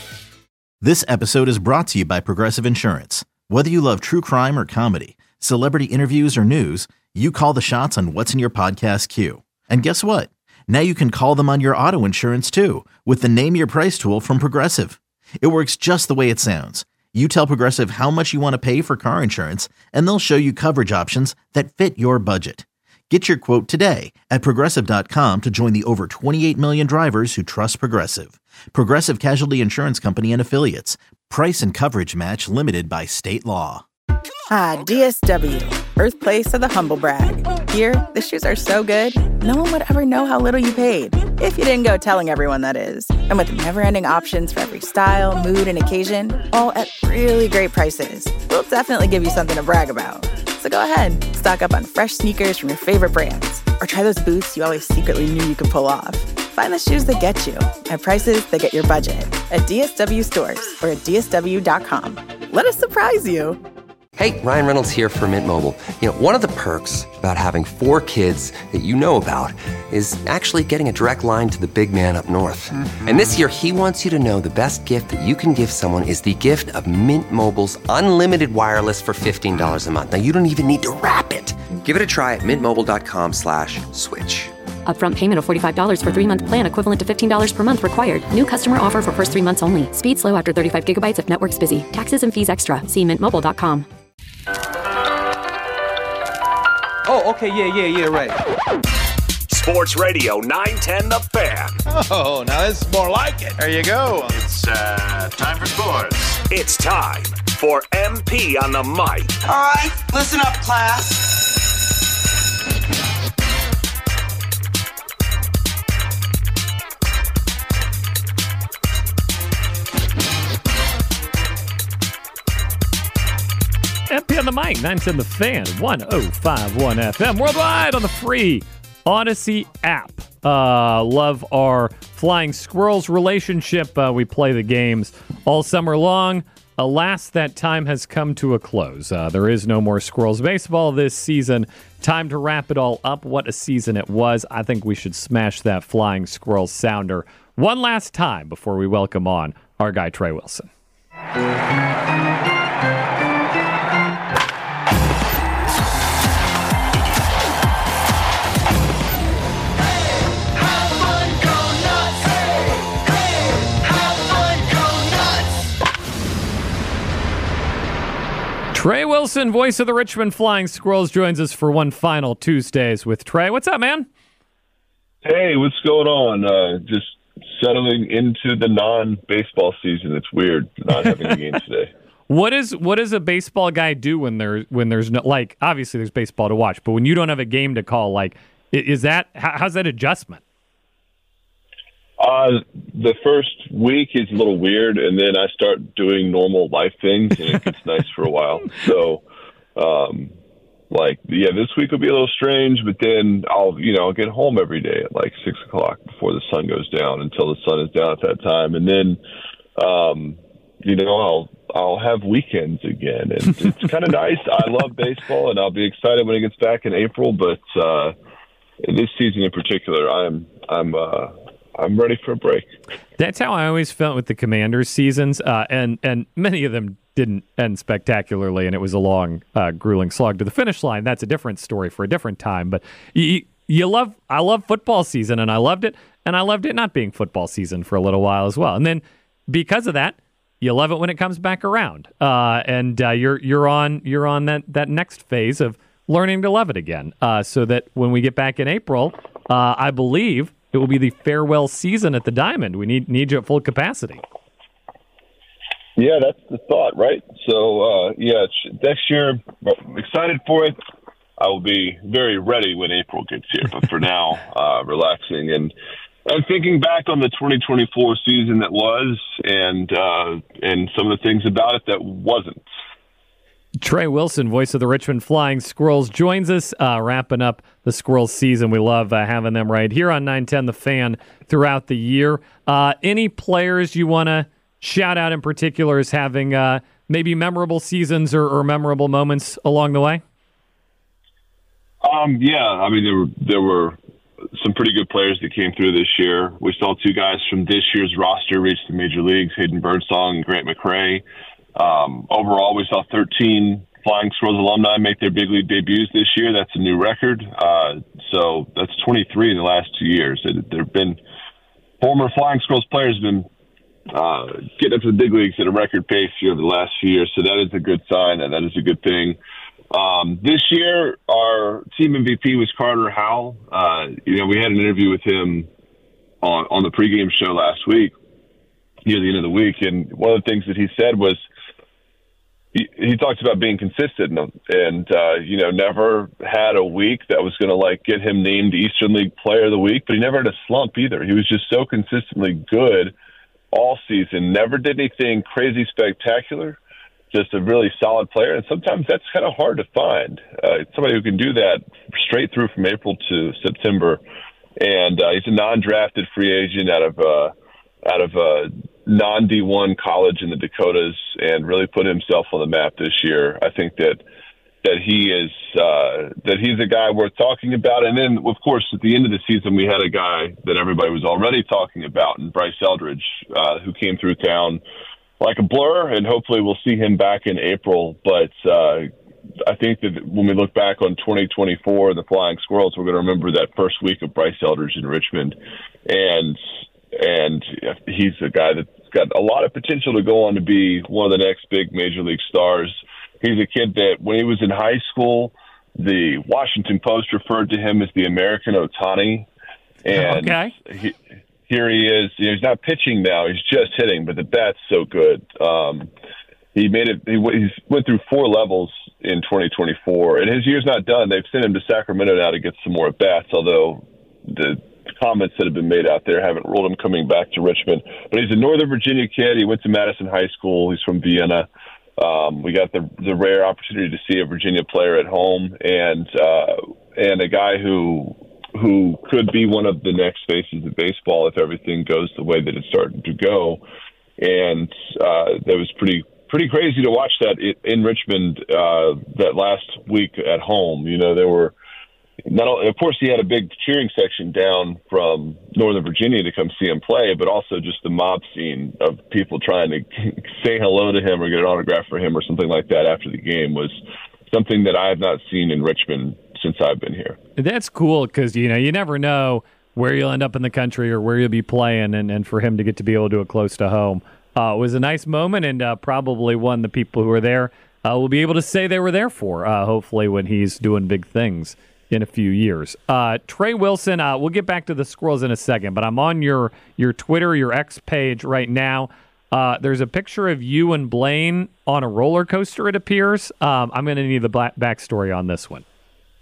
This episode is brought to you by Progressive Insurance. Whether you love true crime or comedy, celebrity interviews or news, you call the shots on what's in your podcast queue. And guess what? Now you can call them on your auto insurance too with the Name Your Price tool from Progressive. It works just the way it sounds. You tell Progressive how much you want to pay for car insurance, and they'll show you coverage options that fit your budget. Get your quote today at Progressive dot com to join the over twenty-eight million drivers who trust Progressive. Progressive Casualty Insurance Company and Affiliates. Price and coverage match limited by state law. Ah, D S W, birthplace of the humble brag. Here, the shoes are so good, no one would ever know how little you paid. If you didn't go telling everyone, that is. And with never-ending options for every style, mood, and occasion, all at really great prices, we'll definitely give you something to brag about. So go ahead, stock up on fresh sneakers from your favorite brands, or try those boots you always secretly knew you could pull off. Find the shoes that get you at prices that get your budget at D S W stores or at D S W dot com. Let us surprise you. Hey, Ryan Reynolds here for Mint Mobile. You know, one of the perks about having four kids that you know about is actually getting a direct line to the big man up north. Mm-hmm. And this year, he wants you to know the best gift that you can give someone is the gift of Mint Mobile's unlimited wireless for fifteen dollars a month. Now, you don't even need to wrap it. Give it a try at mintmobile.com slash switch. Upfront payment of forty-five dollars for three-month plan equivalent to fifteen dollars per month required. New customer offer for first three months only. Speed slow after thirty-five gigabytes if network's busy. Taxes and fees extra. See mint mobile dot com. Oh, okay, yeah, yeah, yeah, right. Sports Radio nine ten The Fan. Oh, now this is more like it. There you go. It's uh, time for sports. It's time for M P on the mic. All right, listen up, class. M P on the mic, nine ten The Fan, one oh five point one F M, worldwide on the free Odyssey app. Uh, love our Flying Squirrels relationship. Uh, we play the games all summer long. Alas, that time has come to a close. Uh, there is no more Squirrels baseball this season. Time to wrap it all up. What a season it was. I think we should smash that Flying Squirrels sounder one last time before we welcome on our guy, Trey Wilson. Trey Wilson, voice of the Richmond Flying Squirrels, joins us for one final Tuesdays with Trey. What's up, man? Hey, what's going on? Uh, just settling into the non-baseball season. It's weird not having a game today. What is what does a baseball guy do when there when there's no, like, obviously there's baseball to watch, but when you don't have a game to call, like, is that how's that adjustment? Uh, the first week is a little weird, and then I start doing normal life things, and it gets nice for a while. So, um, like, yeah, this week will be a little strange, but then I'll, you know, I'll get home every day at like six o'clock before the sun goes down until the sun is down at that time, and then, um, you know, I'll I'll have weekends again, and it's kind of nice. I love baseball, and I'll be excited when it gets back in April, but uh, this season in particular, I'm I'm. Uh, I'm ready for a break. That's how I always felt with the Commanders seasons, uh, and and many of them didn't end spectacularly, and it was a long, uh, grueling slog to the finish line. That's a different story for a different time. But you, you love I love football season, and I loved it, and I loved it not being football season for a little while as well. And then because of that, you love it when it comes back around, uh, and uh, you're you're on you're on that, that next phase of learning to love it again. Uh, so that when we get back in April, uh, I believe it will be the farewell season at the Diamond. We need need you at full capacity. Yeah, that's the thought, right? So uh, yeah, next year, I'm excited for it. I will be very ready when April gets here, but for now, uh, relaxing and. I'm thinking back on the twenty twenty-four season that was, and uh, and some of the things about it that wasn't. Trey Wilson, voice of the Richmond Flying Squirrels, joins us, uh, wrapping up the Squirrels season. We love uh, having them right here on nine ten The Fan throughout the year. Uh, any players you want to shout out in particular as having uh, maybe memorable seasons or, or memorable moments along the way? Um, yeah, I mean, there were there were some pretty good players that came through this year. We saw two guys from this year's roster reach the major leagues, Hayden Birdsong and Grant McCray. Um, overall, we saw thirteen Flying Squirrels alumni make their big league debuts this year. That's a new record. Uh, so that's twenty-three in the last two years. There have been former Flying Squirrels players have been uh, getting up to the big leagues at a record pace here over the last few years. So that is a good sign, and that is a good thing. Um, this year, our team M V P was Carter Howell. Uh, you know, we had an interview with him on, on the pregame show last week, near the end of the week, and one of the things that he said was he, he talked about being consistent and, and uh, you know, never had a week that was going to, like, get him named Eastern League Player of the Week, but he never had a slump either. He was just so consistently good all season, never did anything crazy spectacular. Just a really solid player, and sometimes that's kind of hard to find. Uh, somebody who can do that straight through from April to September, and uh, he's a non-drafted free agent out of uh, out of a non D one college in the Dakotas, and really put himself on the map this year. I think that that he is uh, that he's a guy worth talking about. And then, of course, at the end of the season, we had a guy that everybody was already talking about, and Bryce Eldridge, uh, who came through town like a blur, and hopefully we'll see him back in April. But uh, I think that when we look back on twenty twenty-four, the Flying Squirrels, we're going to remember that first week of Bryce Eldridge in Richmond. And and he's a guy that's got a lot of potential to go on to be one of the next big major league stars. He's a kid that when he was in high school, the Washington Post referred to him as the American Ohtani. And okay. he, here he is. You know, he's not pitching now; he's just hitting. But the bat's so good. Um, he made it. He, he went through four levels in twenty twenty-four, and his year's not done. They've sent him to Sacramento now to get some more at bats. Although the comments that have been made out there haven't ruled him coming back to Richmond. But he's a Northern Virginia kid. He went to Madison High School. He's from Vienna. Um, we got the the rare opportunity to see a Virginia player at home, and uh, and a guy who. who could be one of the next faces of baseball if everything goes the way that it's starting to go. And uh, that was pretty pretty crazy to watch that in Richmond uh, that last week at home. You know, there were not only, of course, he had a big cheering section down from Northern Virginia to come see him play, but also just the mob scene of people trying to say hello to him or get an autograph for him or something like that after the game was something that I have not seen in Richmond since I've been here. That's cool because, you know, you never know where you'll end up in the country or where you'll be playing, and, and for him to get to be able to do it close to home uh, was a nice moment, and uh, probably one the people who are there uh, will be able to say they were there for, uh, hopefully when he's doing big things in a few years. Uh, Trey Wilson, uh, we'll get back to the Squirrels in a second, but I'm on your, your Twitter, your X page right now. Uh, there's a picture of you and Blaine on a roller coaster, it appears. Um, I'm going to need the black backstory on this one.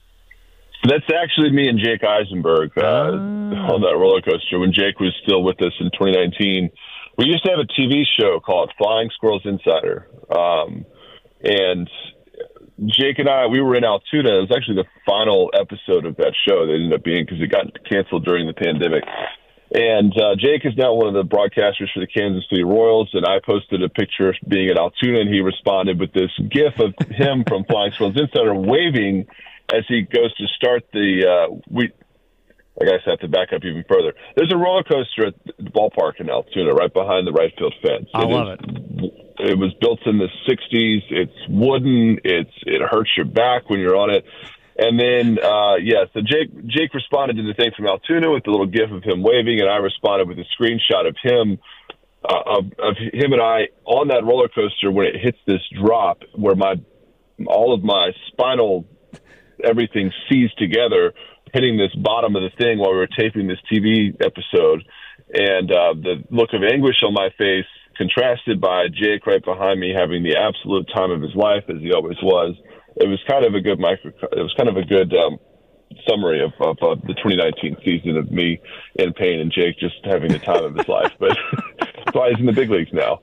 That's actually me and Jake Eisenberg uh, oh. on that roller coaster when Jake was still with us in twenty nineteen. We used to have a T V show called Flying Squirrels Insider. Um, and Jake and I, we were in Altoona. It was actually the final episode of that show that ended up being because it got canceled during the pandemic. And uh, Jake is now one of the broadcasters for the Kansas City Royals, and I posted a picture being at Altoona, and he responded with this GIF of him from Flying Squirrels Insider waving as he goes to start the uh, we. I guess I have to back up even further. There's a roller coaster at the ballpark in Altoona, right behind the right field fence. I it love is, it. It was built in the sixties. It's wooden. It's it hurts your back when you're on it. And then, uh, yeah, so Jake Jake responded to the thing from Altoona with the little gif of him waving, and I responded with a screenshot of him, uh, of, of him and I on that roller coaster when it hits this drop where my all of my spinal everything seized together, hitting this bottom of the thing while we were taping this T V episode. And uh, the look of anguish on my face contrasted by Jake right behind me having the absolute time of his life, as he always was. It was kind of a good micro. It was kind of a good um, summary of, of uh, the twenty nineteen season of me in pain and Jake just having the time of his life. But that's why he's in the big leagues now.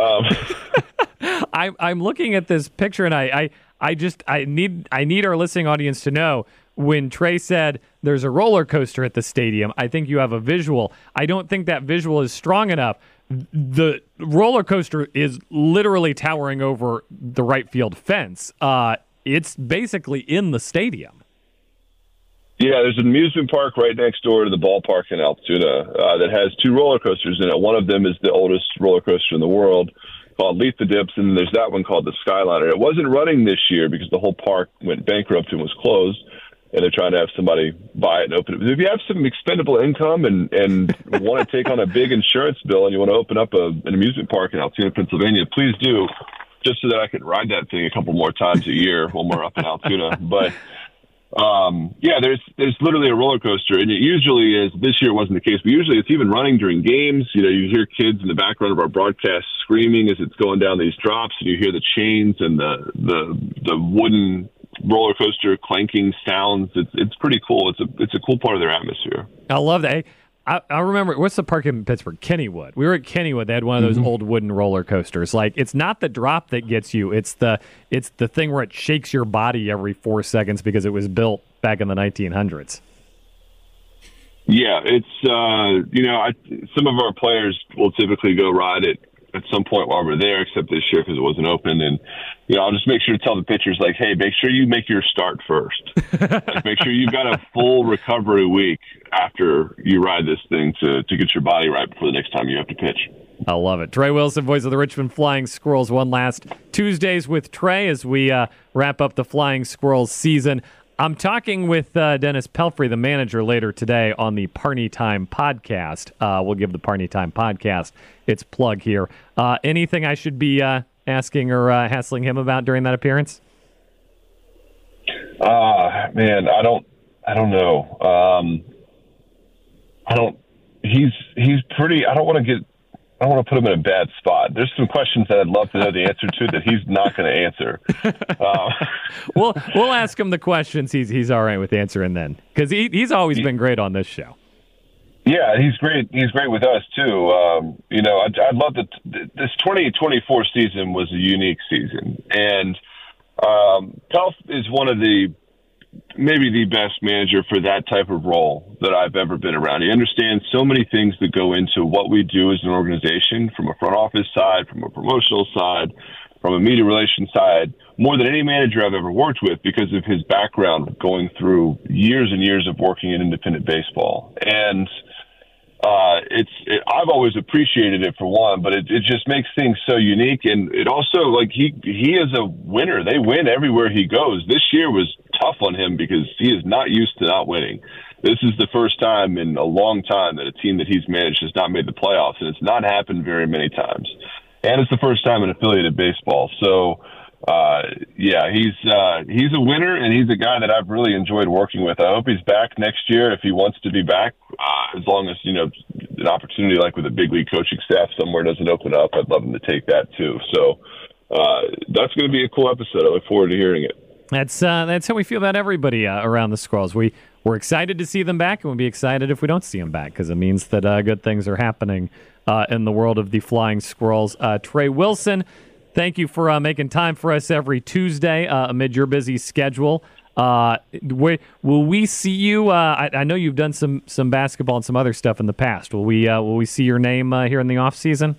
Um, I, I'm looking at this picture, and I, I, I just I need I need our listening audience to know. When Trey said there's a roller coaster at the stadium, I think you have a visual. I don't think that visual is strong enough. The roller coaster is literally towering over the right field fence. Uh, it's basically in the stadium. Yeah, there's an amusement park right next door to the ballpark in Altoona uh, that has two roller coasters in it. One of them is the oldest roller coaster in the world, called Leap the Dips, and there's that one called the Skyliner. It wasn't running this year because the whole park went bankrupt and was closed. And they're trying to have somebody buy it and open it. If you have some expendable income and, and want to take on a big insurance bill and you want to open up a, an amusement park in Altoona, Pennsylvania, please do, just so that I can ride that thing a couple more times a year when we're up in Altoona. But, um, yeah, there's there's literally a roller coaster, and it usually is. This year wasn't the case, but usually it's even running during games. You know, you hear kids in the background of our broadcast screaming as it's going down these drops, and you hear the chains and the the, the wooden roller coaster clanking sounds. It's it's pretty cool. It's a it's a cool part of their atmosphere. I love that. Hey, I, I remember, what's the park in Pittsburgh? Kennywood. We were at Kennywood. They had one of those mm-hmm. old wooden roller coasters. Like, it's not the drop that gets you. It's the it's the thing where it shakes your body every four seconds because it was built back in the nineteen hundreds. Yeah, it's uh, you know, I, some of our players will typically go ride it at some point while we're there, except this year because it wasn't open. And, you know, I'll just make sure to tell the pitchers, like, hey, make sure you make your start first. Like, make sure you've got a full recovery week after you ride this thing to, to get your body right before the next time you have to pitch. I love it. Trey Wilson, voice of the Richmond Flying Squirrels. One last Tuesdays with Trey as we uh, wrap up the Flying Squirrels season. I'm talking with uh, Dennis Pelfrey, the manager, later today on the Parney Time podcast. Uh, we'll give the Parney Time podcast its plug here. Uh, anything I should be uh, asking or uh, hassling him about during that appearance? Uh, man, I don't, I don't know. Um, I don't. He's he's pretty. I don't want to get. I don't want to put him in a bad spot. There's some questions that I'd love to know the answer to that he's not going to answer. Uh, we'll we'll ask him the questions he's he's all right with answering then, because he he's always been great on this show. Yeah, he's great. He's great with us too. Um, you know, I'd, I'd love to. This twenty twenty-four season was a unique season, and um, Pelf is one of the maybe the best manager for that type of role that I've ever been around. He understands so many things that go into what we do as an organization, from a front office side, from a promotional side, from a media relations side, more than any manager I've ever worked with because of his background going through years and years of working in independent baseball. And uh, it's it, I've always appreciated it, for one, but it, it just makes things so unique. And it also, like, he he is a winner. They win everywhere he goes. This year was tough on him because he is not used to not winning. This is the first time in a long time that a team that he's managed has not made the playoffs, and it's not happened very many times. And it's the first time in affiliated baseball. So, uh, yeah, he's uh, he's a winner, and he's a guy that I've really enjoyed working with. I hope he's back next year if he wants to be back, uh, as long as, you know, an opportunity like with a big league coaching staff somewhere doesn't open up. I'd love him to take that too. So uh, that's going to be a cool episode. I look forward to hearing it. That's uh, that's how we feel about everybody uh, around the Squirrels. We, we're excited to see them back, and we'll be excited if we don't see them back, because it means that uh, good things are happening uh, in the world of the Flying Squirrels. Uh, Trey Wilson, thank you for uh, making time for us every Tuesday uh, amid your busy schedule. Uh, we, will we see you? Uh, I, I know you've done some some basketball and some other stuff in the past. Will we uh, will we see your name uh, here in the off season?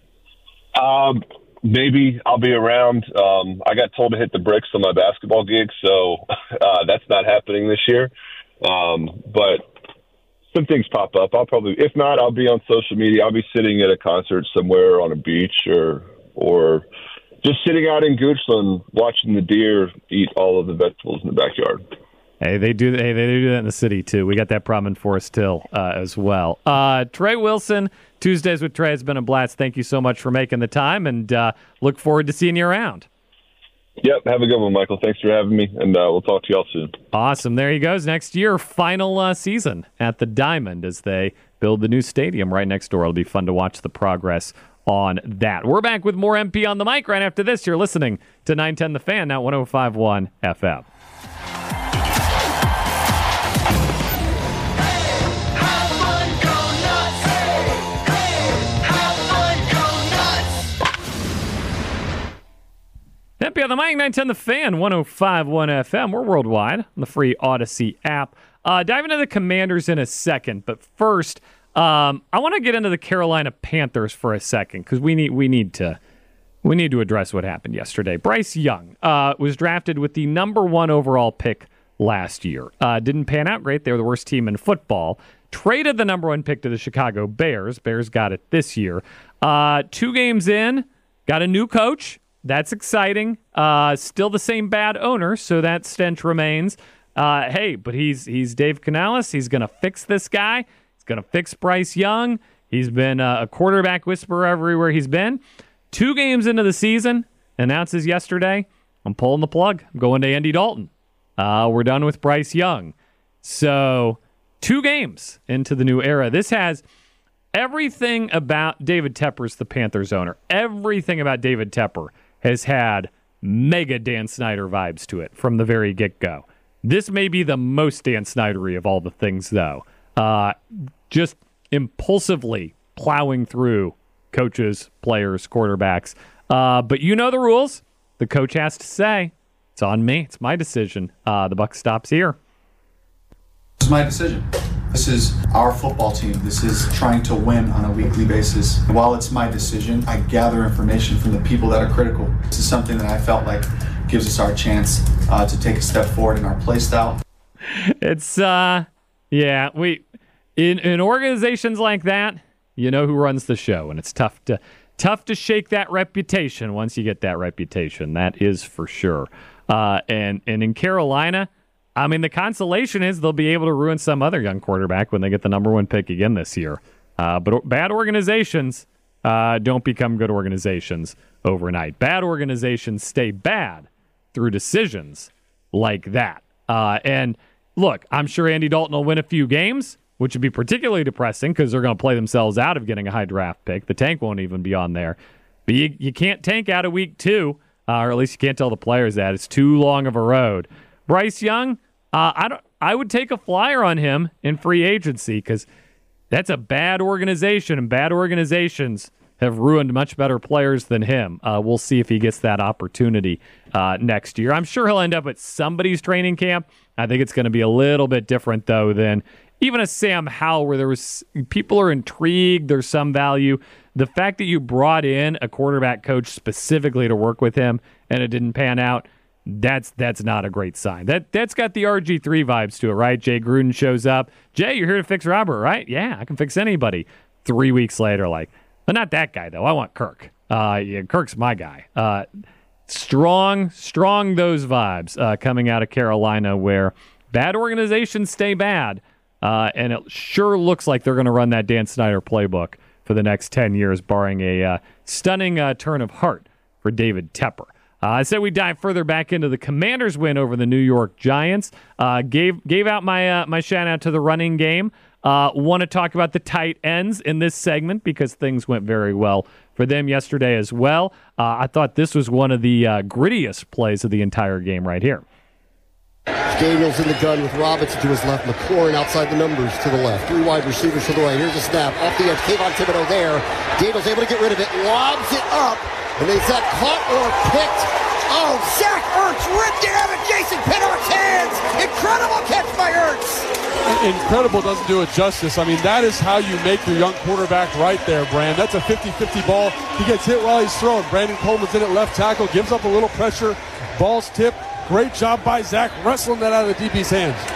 Um. Maybe I'll be around. Um, I got told to hit the bricks on my basketball gig, so uh, that's not happening this year. Um, but some things pop up. I'll probably, if not, I'll be on social media. I'll be sitting at a concert somewhere on a beach, or or just sitting out in Goochland watching the deer eat all of the vegetables in the backyard. Hey, they do. Hey, they do that in the city too. We got that problem in Forest Hill uh, as well. Uh, Trey Wilson, Tuesdays with Trey has been a blast. Thank you so much for making the time, and uh, look forward to seeing you around. Yep, have a good one, Michael. Thanks for having me, and uh, we'll talk to y'all soon. Awesome. There he goes. Next year, final uh, season at the Diamond as they build the new stadium right next door. It'll be fun to watch the progress on that. We're back with more M P on the mic right after this. You're listening to nine ten The Fan, now one oh five point one F M. M P on the mic, nine ten The Fan, one oh five point one F M. We're worldwide on the free Odyssey app. Uh, dive into the Commanders in a second, but first, um, I want to get into the Carolina Panthers for a second because we need we need to we need to address what happened yesterday. Bryce Young uh, was drafted with the number one overall pick last year. Uh, didn't pan out great. They were the worst team in football. Traded the number one pick to the Chicago Bears. Bears got it this year. Uh, two games in, got a new coach. That's exciting. Uh, still the same bad owner, so that stench remains. Uh, hey, but he's he's Dave Canales. He's going to fix this guy. He's going to fix Bryce Young. He's been uh, a quarterback whisperer everywhere he's been. Two games into the season, announces yesterday, I'm pulling the plug. I'm going to Andy Dalton. Uh, we're done with Bryce Young. So two games into the new era. This has everything about David Tepper's the Panthers owner. Everything about David Tepper has had mega Dan Snyder vibes to it from the very get-go. This may be the most Dan Snydery of all the things, though. Uh, just impulsively plowing through coaches, players, quarterbacks. Uh, but you know the rules. The coach has to say, it's on me. It's my decision. Uh, the buck stops here. It's my decision. This is our football team. This is trying to win on a weekly basis. And while it's my decision, I gather information from the people that are critical. This is something that I felt like gives us our chance uh, to take a step forward in our play style. It's, uh, yeah, we, in, in organizations like that, you know who runs the show, and it's tough to, tough to shake that reputation once you get that reputation. That is for sure. Uh, and, and in Carolina, I mean, the consolation is they'll be able to ruin some other young quarterback when they get the number one pick again this year. Uh, but bad organizations uh, don't become good organizations overnight. Bad organizations stay bad through decisions like that. Uh, and look, I'm sure Andy Dalton will win a few games, which would be particularly depressing because they're going to play themselves out of getting a high draft pick. The tank won't even be on there. But you, you can't tank out of week two, uh, or at least you can't tell the players that. It's too long of a road. Bryce Young, Uh, I don't. I would take a flyer on him in free agency because that's a bad organization, and bad organizations have ruined much better players than him. Uh, we'll see if he gets that opportunity uh, next year. I'm sure he'll end up at somebody's training camp. I think it's going to be a little bit different, though, than even a Sam Howell, where there was people are intrigued. There's some value. The fact that you brought in a quarterback coach specifically to work with him and it didn't pan out, That's that's not a great sign. That that's got the R G three vibes to it, right? Jay Gruden shows up. Jay, you're here to fix Robert, right? Yeah, I can fix anybody. Three weeks later, like, but not that guy though. I want Kirk. Uh, yeah, Kirk's my guy. Uh, strong, strong those vibes uh, coming out of Carolina, where bad organizations stay bad, uh, and it sure looks like they're going to run that Dan Snyder playbook for the next ten years, barring a uh, stunning uh, turn of heart for David Tepper. Uh, I said we dive further back into the Commanders' win over the New York Giants. Uh, gave gave out my uh, my shout out to the running game. Uh, Want to talk about the tight ends in this segment because things went very well for them yesterday as well. Uh, I thought this was one of the uh, grittiest plays of the entire game right here. Daniels in the gun with Robinson to his left, McLaurin outside the numbers to the left. Three wide receivers to the right. Here's a snap off the edge. Kayvon Thibodeau there. Daniels able to get rid of it. Lobs it up. And is that caught or picked? Oh, Zach Ertz ripped it out of Jason Pinnock's hands. Incredible catch by Ertz. Incredible doesn't do it justice. I mean, that is how you make your young quarterback right there, Brand. That's a fifty-fifty ball. He gets hit while he's throwing. Brandon Coleman's in at left tackle, gives up a little pressure. Ball's tipped. Great job by Zach wrestling that out of the D B's hands.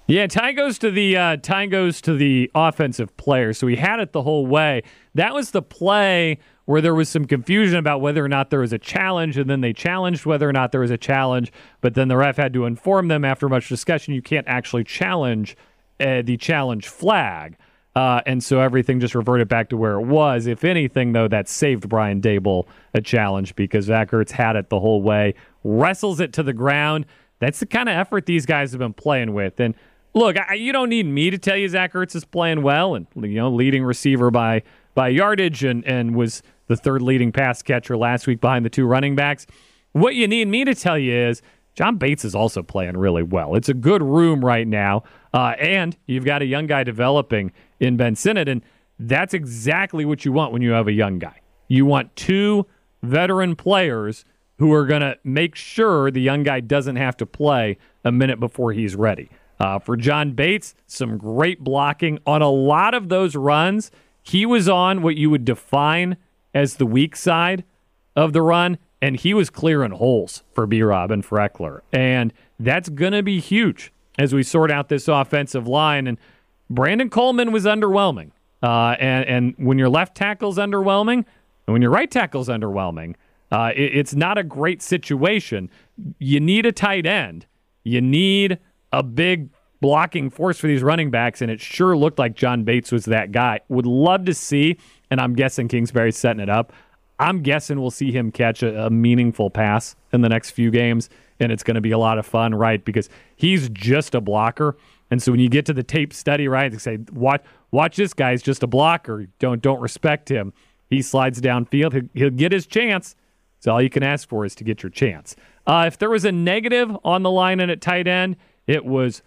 Yeah, tie goes to the uh, tie goes to the offensive player. So he had it the whole way. That was the play where there was some confusion about whether or not there was a challenge, and then they challenged whether or not there was a challenge. But then the ref had to inform them after much discussion, you can't actually challenge uh, the challenge flag. Uh, and so everything just reverted back to where it was. If anything, though, that saved Brian Dable a challenge because Zach Ertz had it the whole way, wrestles it to the ground. That's the kind of effort these guys have been playing with. And look, I, you don't need me to tell you Zach Ertz is playing well and, you know, leading receiver by by yardage and, and was the third leading pass catcher last week behind the two running backs. What you need me to tell you is John Bates is also playing really well. It's a good room right now, uh, and you've got a young guy developing in Ben Sinnott, and that's exactly what you want when you have a young guy. You want two veteran players who are going to make sure the young guy doesn't have to play a minute before he's ready. Uh, for John Bates, some great blocking on a lot of those runs. He was on what you would define as the weak side of the run, and he was clearing holes for B-Rob and for Eckler. And that's going to be huge as we sort out this offensive line. And Brandon Coleman was underwhelming. Uh, and, and when your left tackle's underwhelming, and when your right tackle's underwhelming, uh, it, it's not a great situation. You need a tight end. You need a big blocking force for these running backs, and it sure looked like John Bates was that guy. Would love to see, and I'm guessing Kingsbury's setting it up, I'm guessing we'll see him catch a, a meaningful pass in the next few games, and it's going to be a lot of fun, right? Because he's just a blocker, and so when you get to the tape study, right, they say, watch, watch this guy, he's just a blocker. Don't don't respect him. He slides downfield. He'll, he'll get his chance. So all you can ask for is to get your chance. Uh, if there was a negative on the line and at tight end, it was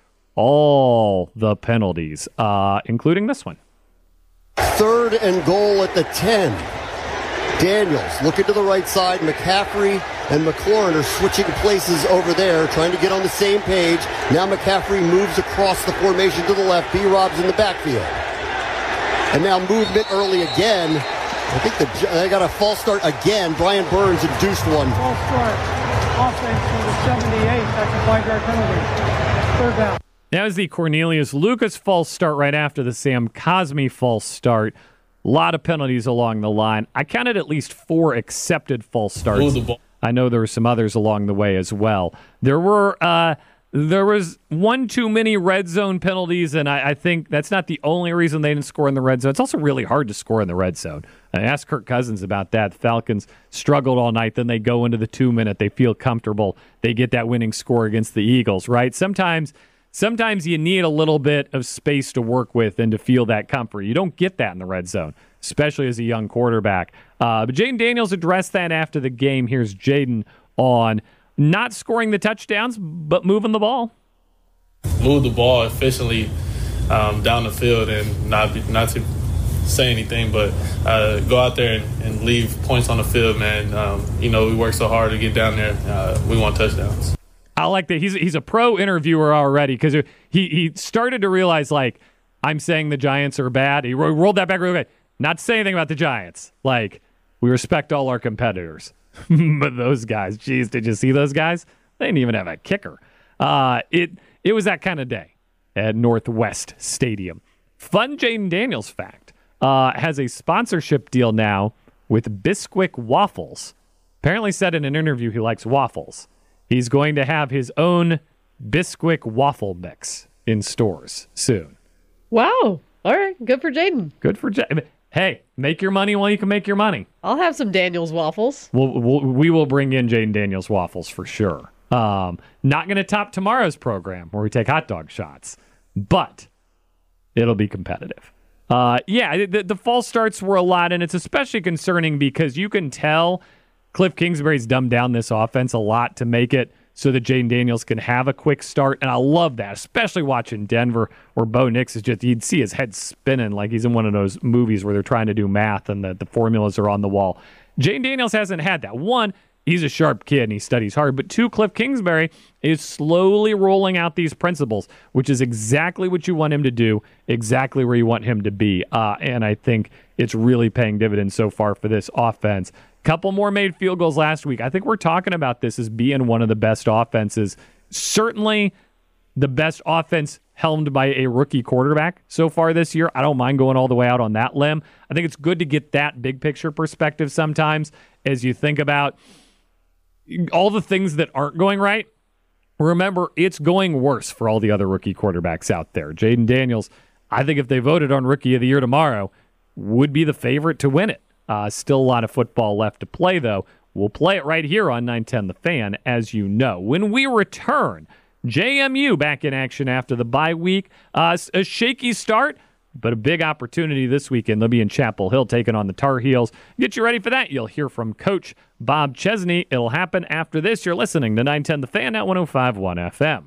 all the penalties, uh, including this one. Third and goal at the ten. Daniels looking to the right side. McCaffrey and McLaurin are switching places over there, trying to get on the same page. Now McCaffrey moves across the formation to the left. B-Rob's in the backfield. And now movement early again. I think the, they got a false start again. Brian Burns induced one. False start. Offense for the seventy-eight. That's a five-yard penalty. Third down. That was the Cornelius Lucas false start right after the Sam Cosmi false start. A lot of penalties along the line. I counted at least four accepted false starts. I know there were some others along the way as well. There were uh, there was one too many red zone penalties, and I, I think that's not the only reason they didn't score in the red zone. It's also really hard to score in the red zone. I asked Kirk Cousins about that. The Falcons struggled all night. Then they go into the two-minute. They feel comfortable. They get that winning score against the Eagles, right? Sometimes... Sometimes you need a little bit of space to work with and to feel that comfort. You don't get that in the red zone, especially as a young quarterback. Uh, but Jaden Daniels addressed that after the game. Here's Jaden on not scoring the touchdowns, but moving the ball. Move the ball efficiently um, down the field and not be, not to say anything, but uh, go out there and, and leave points on the field, man. Um, you know, we work so hard to get down there. Uh, we want touchdowns. I like that. He's he's a pro interviewer already because he, he started to realize, like, I'm saying the Giants are bad. He ro- rolled that back real quick. Not to say anything about the Giants. Like, we respect all our competitors. But those guys, geez, did you see those guys? They didn't even have a kicker. Uh, it it was that kind of day at Northwest Stadium. Fun Jaden Daniels fact. Uh, has a sponsorship deal now with Bisquick Waffles. Apparently said in an interview he likes waffles. He's going to have his own Bisquick waffle mix in stores soon. Wow. All right. Good for Jaden. Good for Jaden. Hey, make your money while you can make your money. I'll have some Daniels waffles. We'll, we'll, we will bring in Jaden Daniels waffles for sure. Um, not going to top tomorrow's program where we take hot dog shots, but it'll be competitive. Uh, yeah, the, the false starts were a lot, and it's especially concerning because you can tell Cliff Kingsbury's dumbed down this offense a lot to make it so that Jaden Daniels can have a quick start, and I love that, especially watching Denver where Bo Nix is just, you'd see his head spinning like he's in one of those movies where they're trying to do math and the, the formulas are on the wall. Jaden Daniels hasn't had that. One, he's a sharp kid and he studies hard, but two, Cliff Kingsbury is slowly rolling out these principles, which is exactly what you want him to do, exactly where you want him to be, uh, and I think it's really paying dividends so far for this offense. Couple more made field goals last week. I think we're talking about this as being one of the best offenses. Certainly the best offense helmed by a rookie quarterback so far this year. I don't mind going all the way out on that limb. I think it's good to get that big picture perspective sometimes as you think about all the things that aren't going right. Remember, it's going worse for all the other rookie quarterbacks out there. Jaden Daniels, I think if they voted on Rookie of the Year tomorrow, would be the favorite to win it. Uh, still a lot of football left to play, though. We'll play it right here on nine ten The Fan, as you know. When we return, J M U back in action after the bye week. Uh, a shaky start, but a big opportunity this weekend. They'll be in Chapel Hill taking on the Tar Heels. Get you ready for that. You'll hear from Coach Bob Chesney. It'll happen after this. You're listening to nine ten The Fan at one oh five point one F M.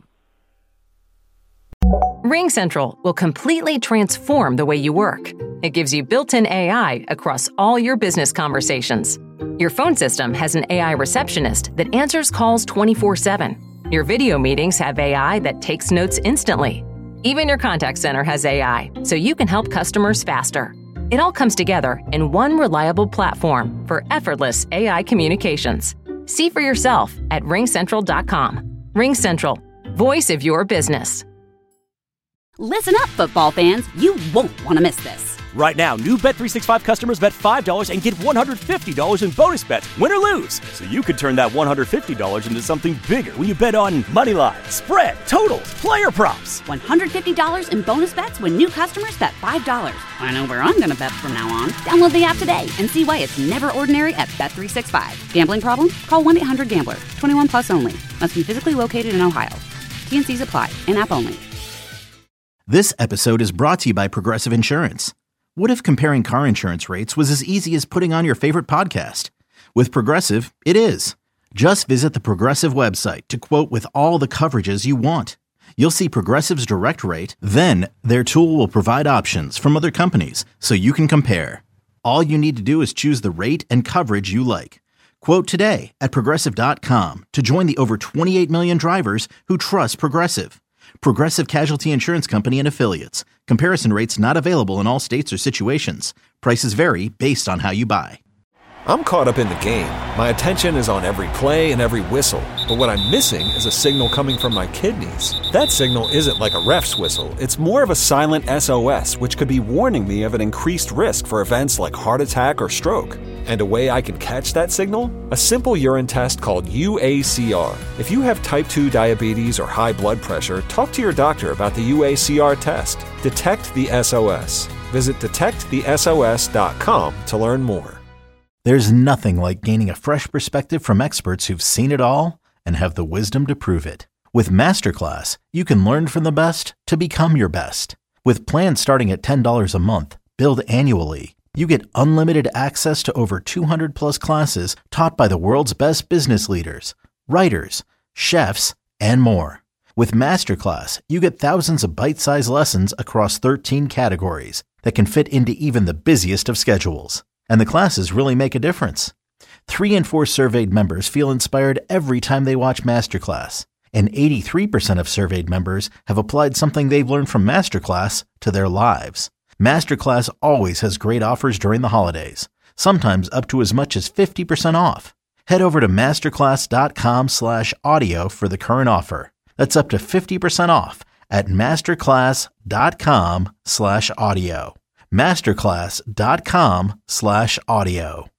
RingCentral will completely transform the way you work. It gives you built-in A I across all your business conversations. Your phone system has an A I receptionist that answers calls twenty-four seven. Your video meetings have A I that takes notes instantly. Even your contact center has A I, so you can help customers faster. It all comes together in one reliable platform for effortless A I communications. See for yourself at ring central dot com. RingCentral, voice of your business. Listen up, football fans. You won't want to miss this. Right now, new Bet three sixty-five customers bet five dollars and get one hundred fifty dollars in bonus bets, win or lose. So you could turn that one hundred fifty dollars into something bigger when you bet on money line, spread, totals, player props. one hundred fifty dollars in bonus bets when new customers bet five dollars. I know where I'm going to bet from now on. Download the app today and see why it's never ordinary at Bet three sixty-five. Gambling problem? Call one eight hundred gambler. twenty-one plus only. Must be physically located in Ohio. T and C's apply. In-app only. This episode is brought to you by Progressive Insurance. What if comparing car insurance rates was as easy as putting on your favorite podcast? With Progressive, it is. Just visit the Progressive website to quote with all the coverages you want. You'll see Progressive's direct rate, then their tool will provide options from other companies so you can compare. All you need to do is choose the rate and coverage you like. Quote today at progressive dot com to join the over twenty-eight million drivers who trust Progressive. Progressive Casualty Insurance Company and Affiliates. Comparison rates not available in all states or situations. Prices vary based on how you buy. I'm caught up in the game. My attention is on every play and every whistle. But what I'm missing is a signal coming from my kidneys. That signal isn't like a ref's whistle. It's more of a silent S O S, which could be warning me of an increased risk for events like heart attack or stroke. And a way I can catch that signal? A simple urine test called U A C R. If you have type two diabetes or high blood pressure, talk to your doctor about the U A C R test. Detect the S O S. Visit detect the S O S dot com to learn more. There's nothing like gaining a fresh perspective from experts who've seen it all and have the wisdom to prove it. With Masterclass, you can learn from the best to become your best. With plans starting at ten dollars a month, billed annually, you get unlimited access to over two hundred plus classes taught by the world's best business leaders, writers, chefs, and more. With Masterclass, you get thousands of bite-sized lessons across thirteen categories that can fit into even the busiest of schedules. And the classes really make a difference. Three in four surveyed members feel inspired every time they watch Masterclass. And eighty-three percent of surveyed members have applied something they've learned from Masterclass to their lives. Masterclass always has great offers during the holidays, sometimes up to as much as fifty percent off. Head over to masterclass dot com slash audio for the current offer. That's up to fifty percent off at masterclass dot com slash audio. masterclass dot com slash audio.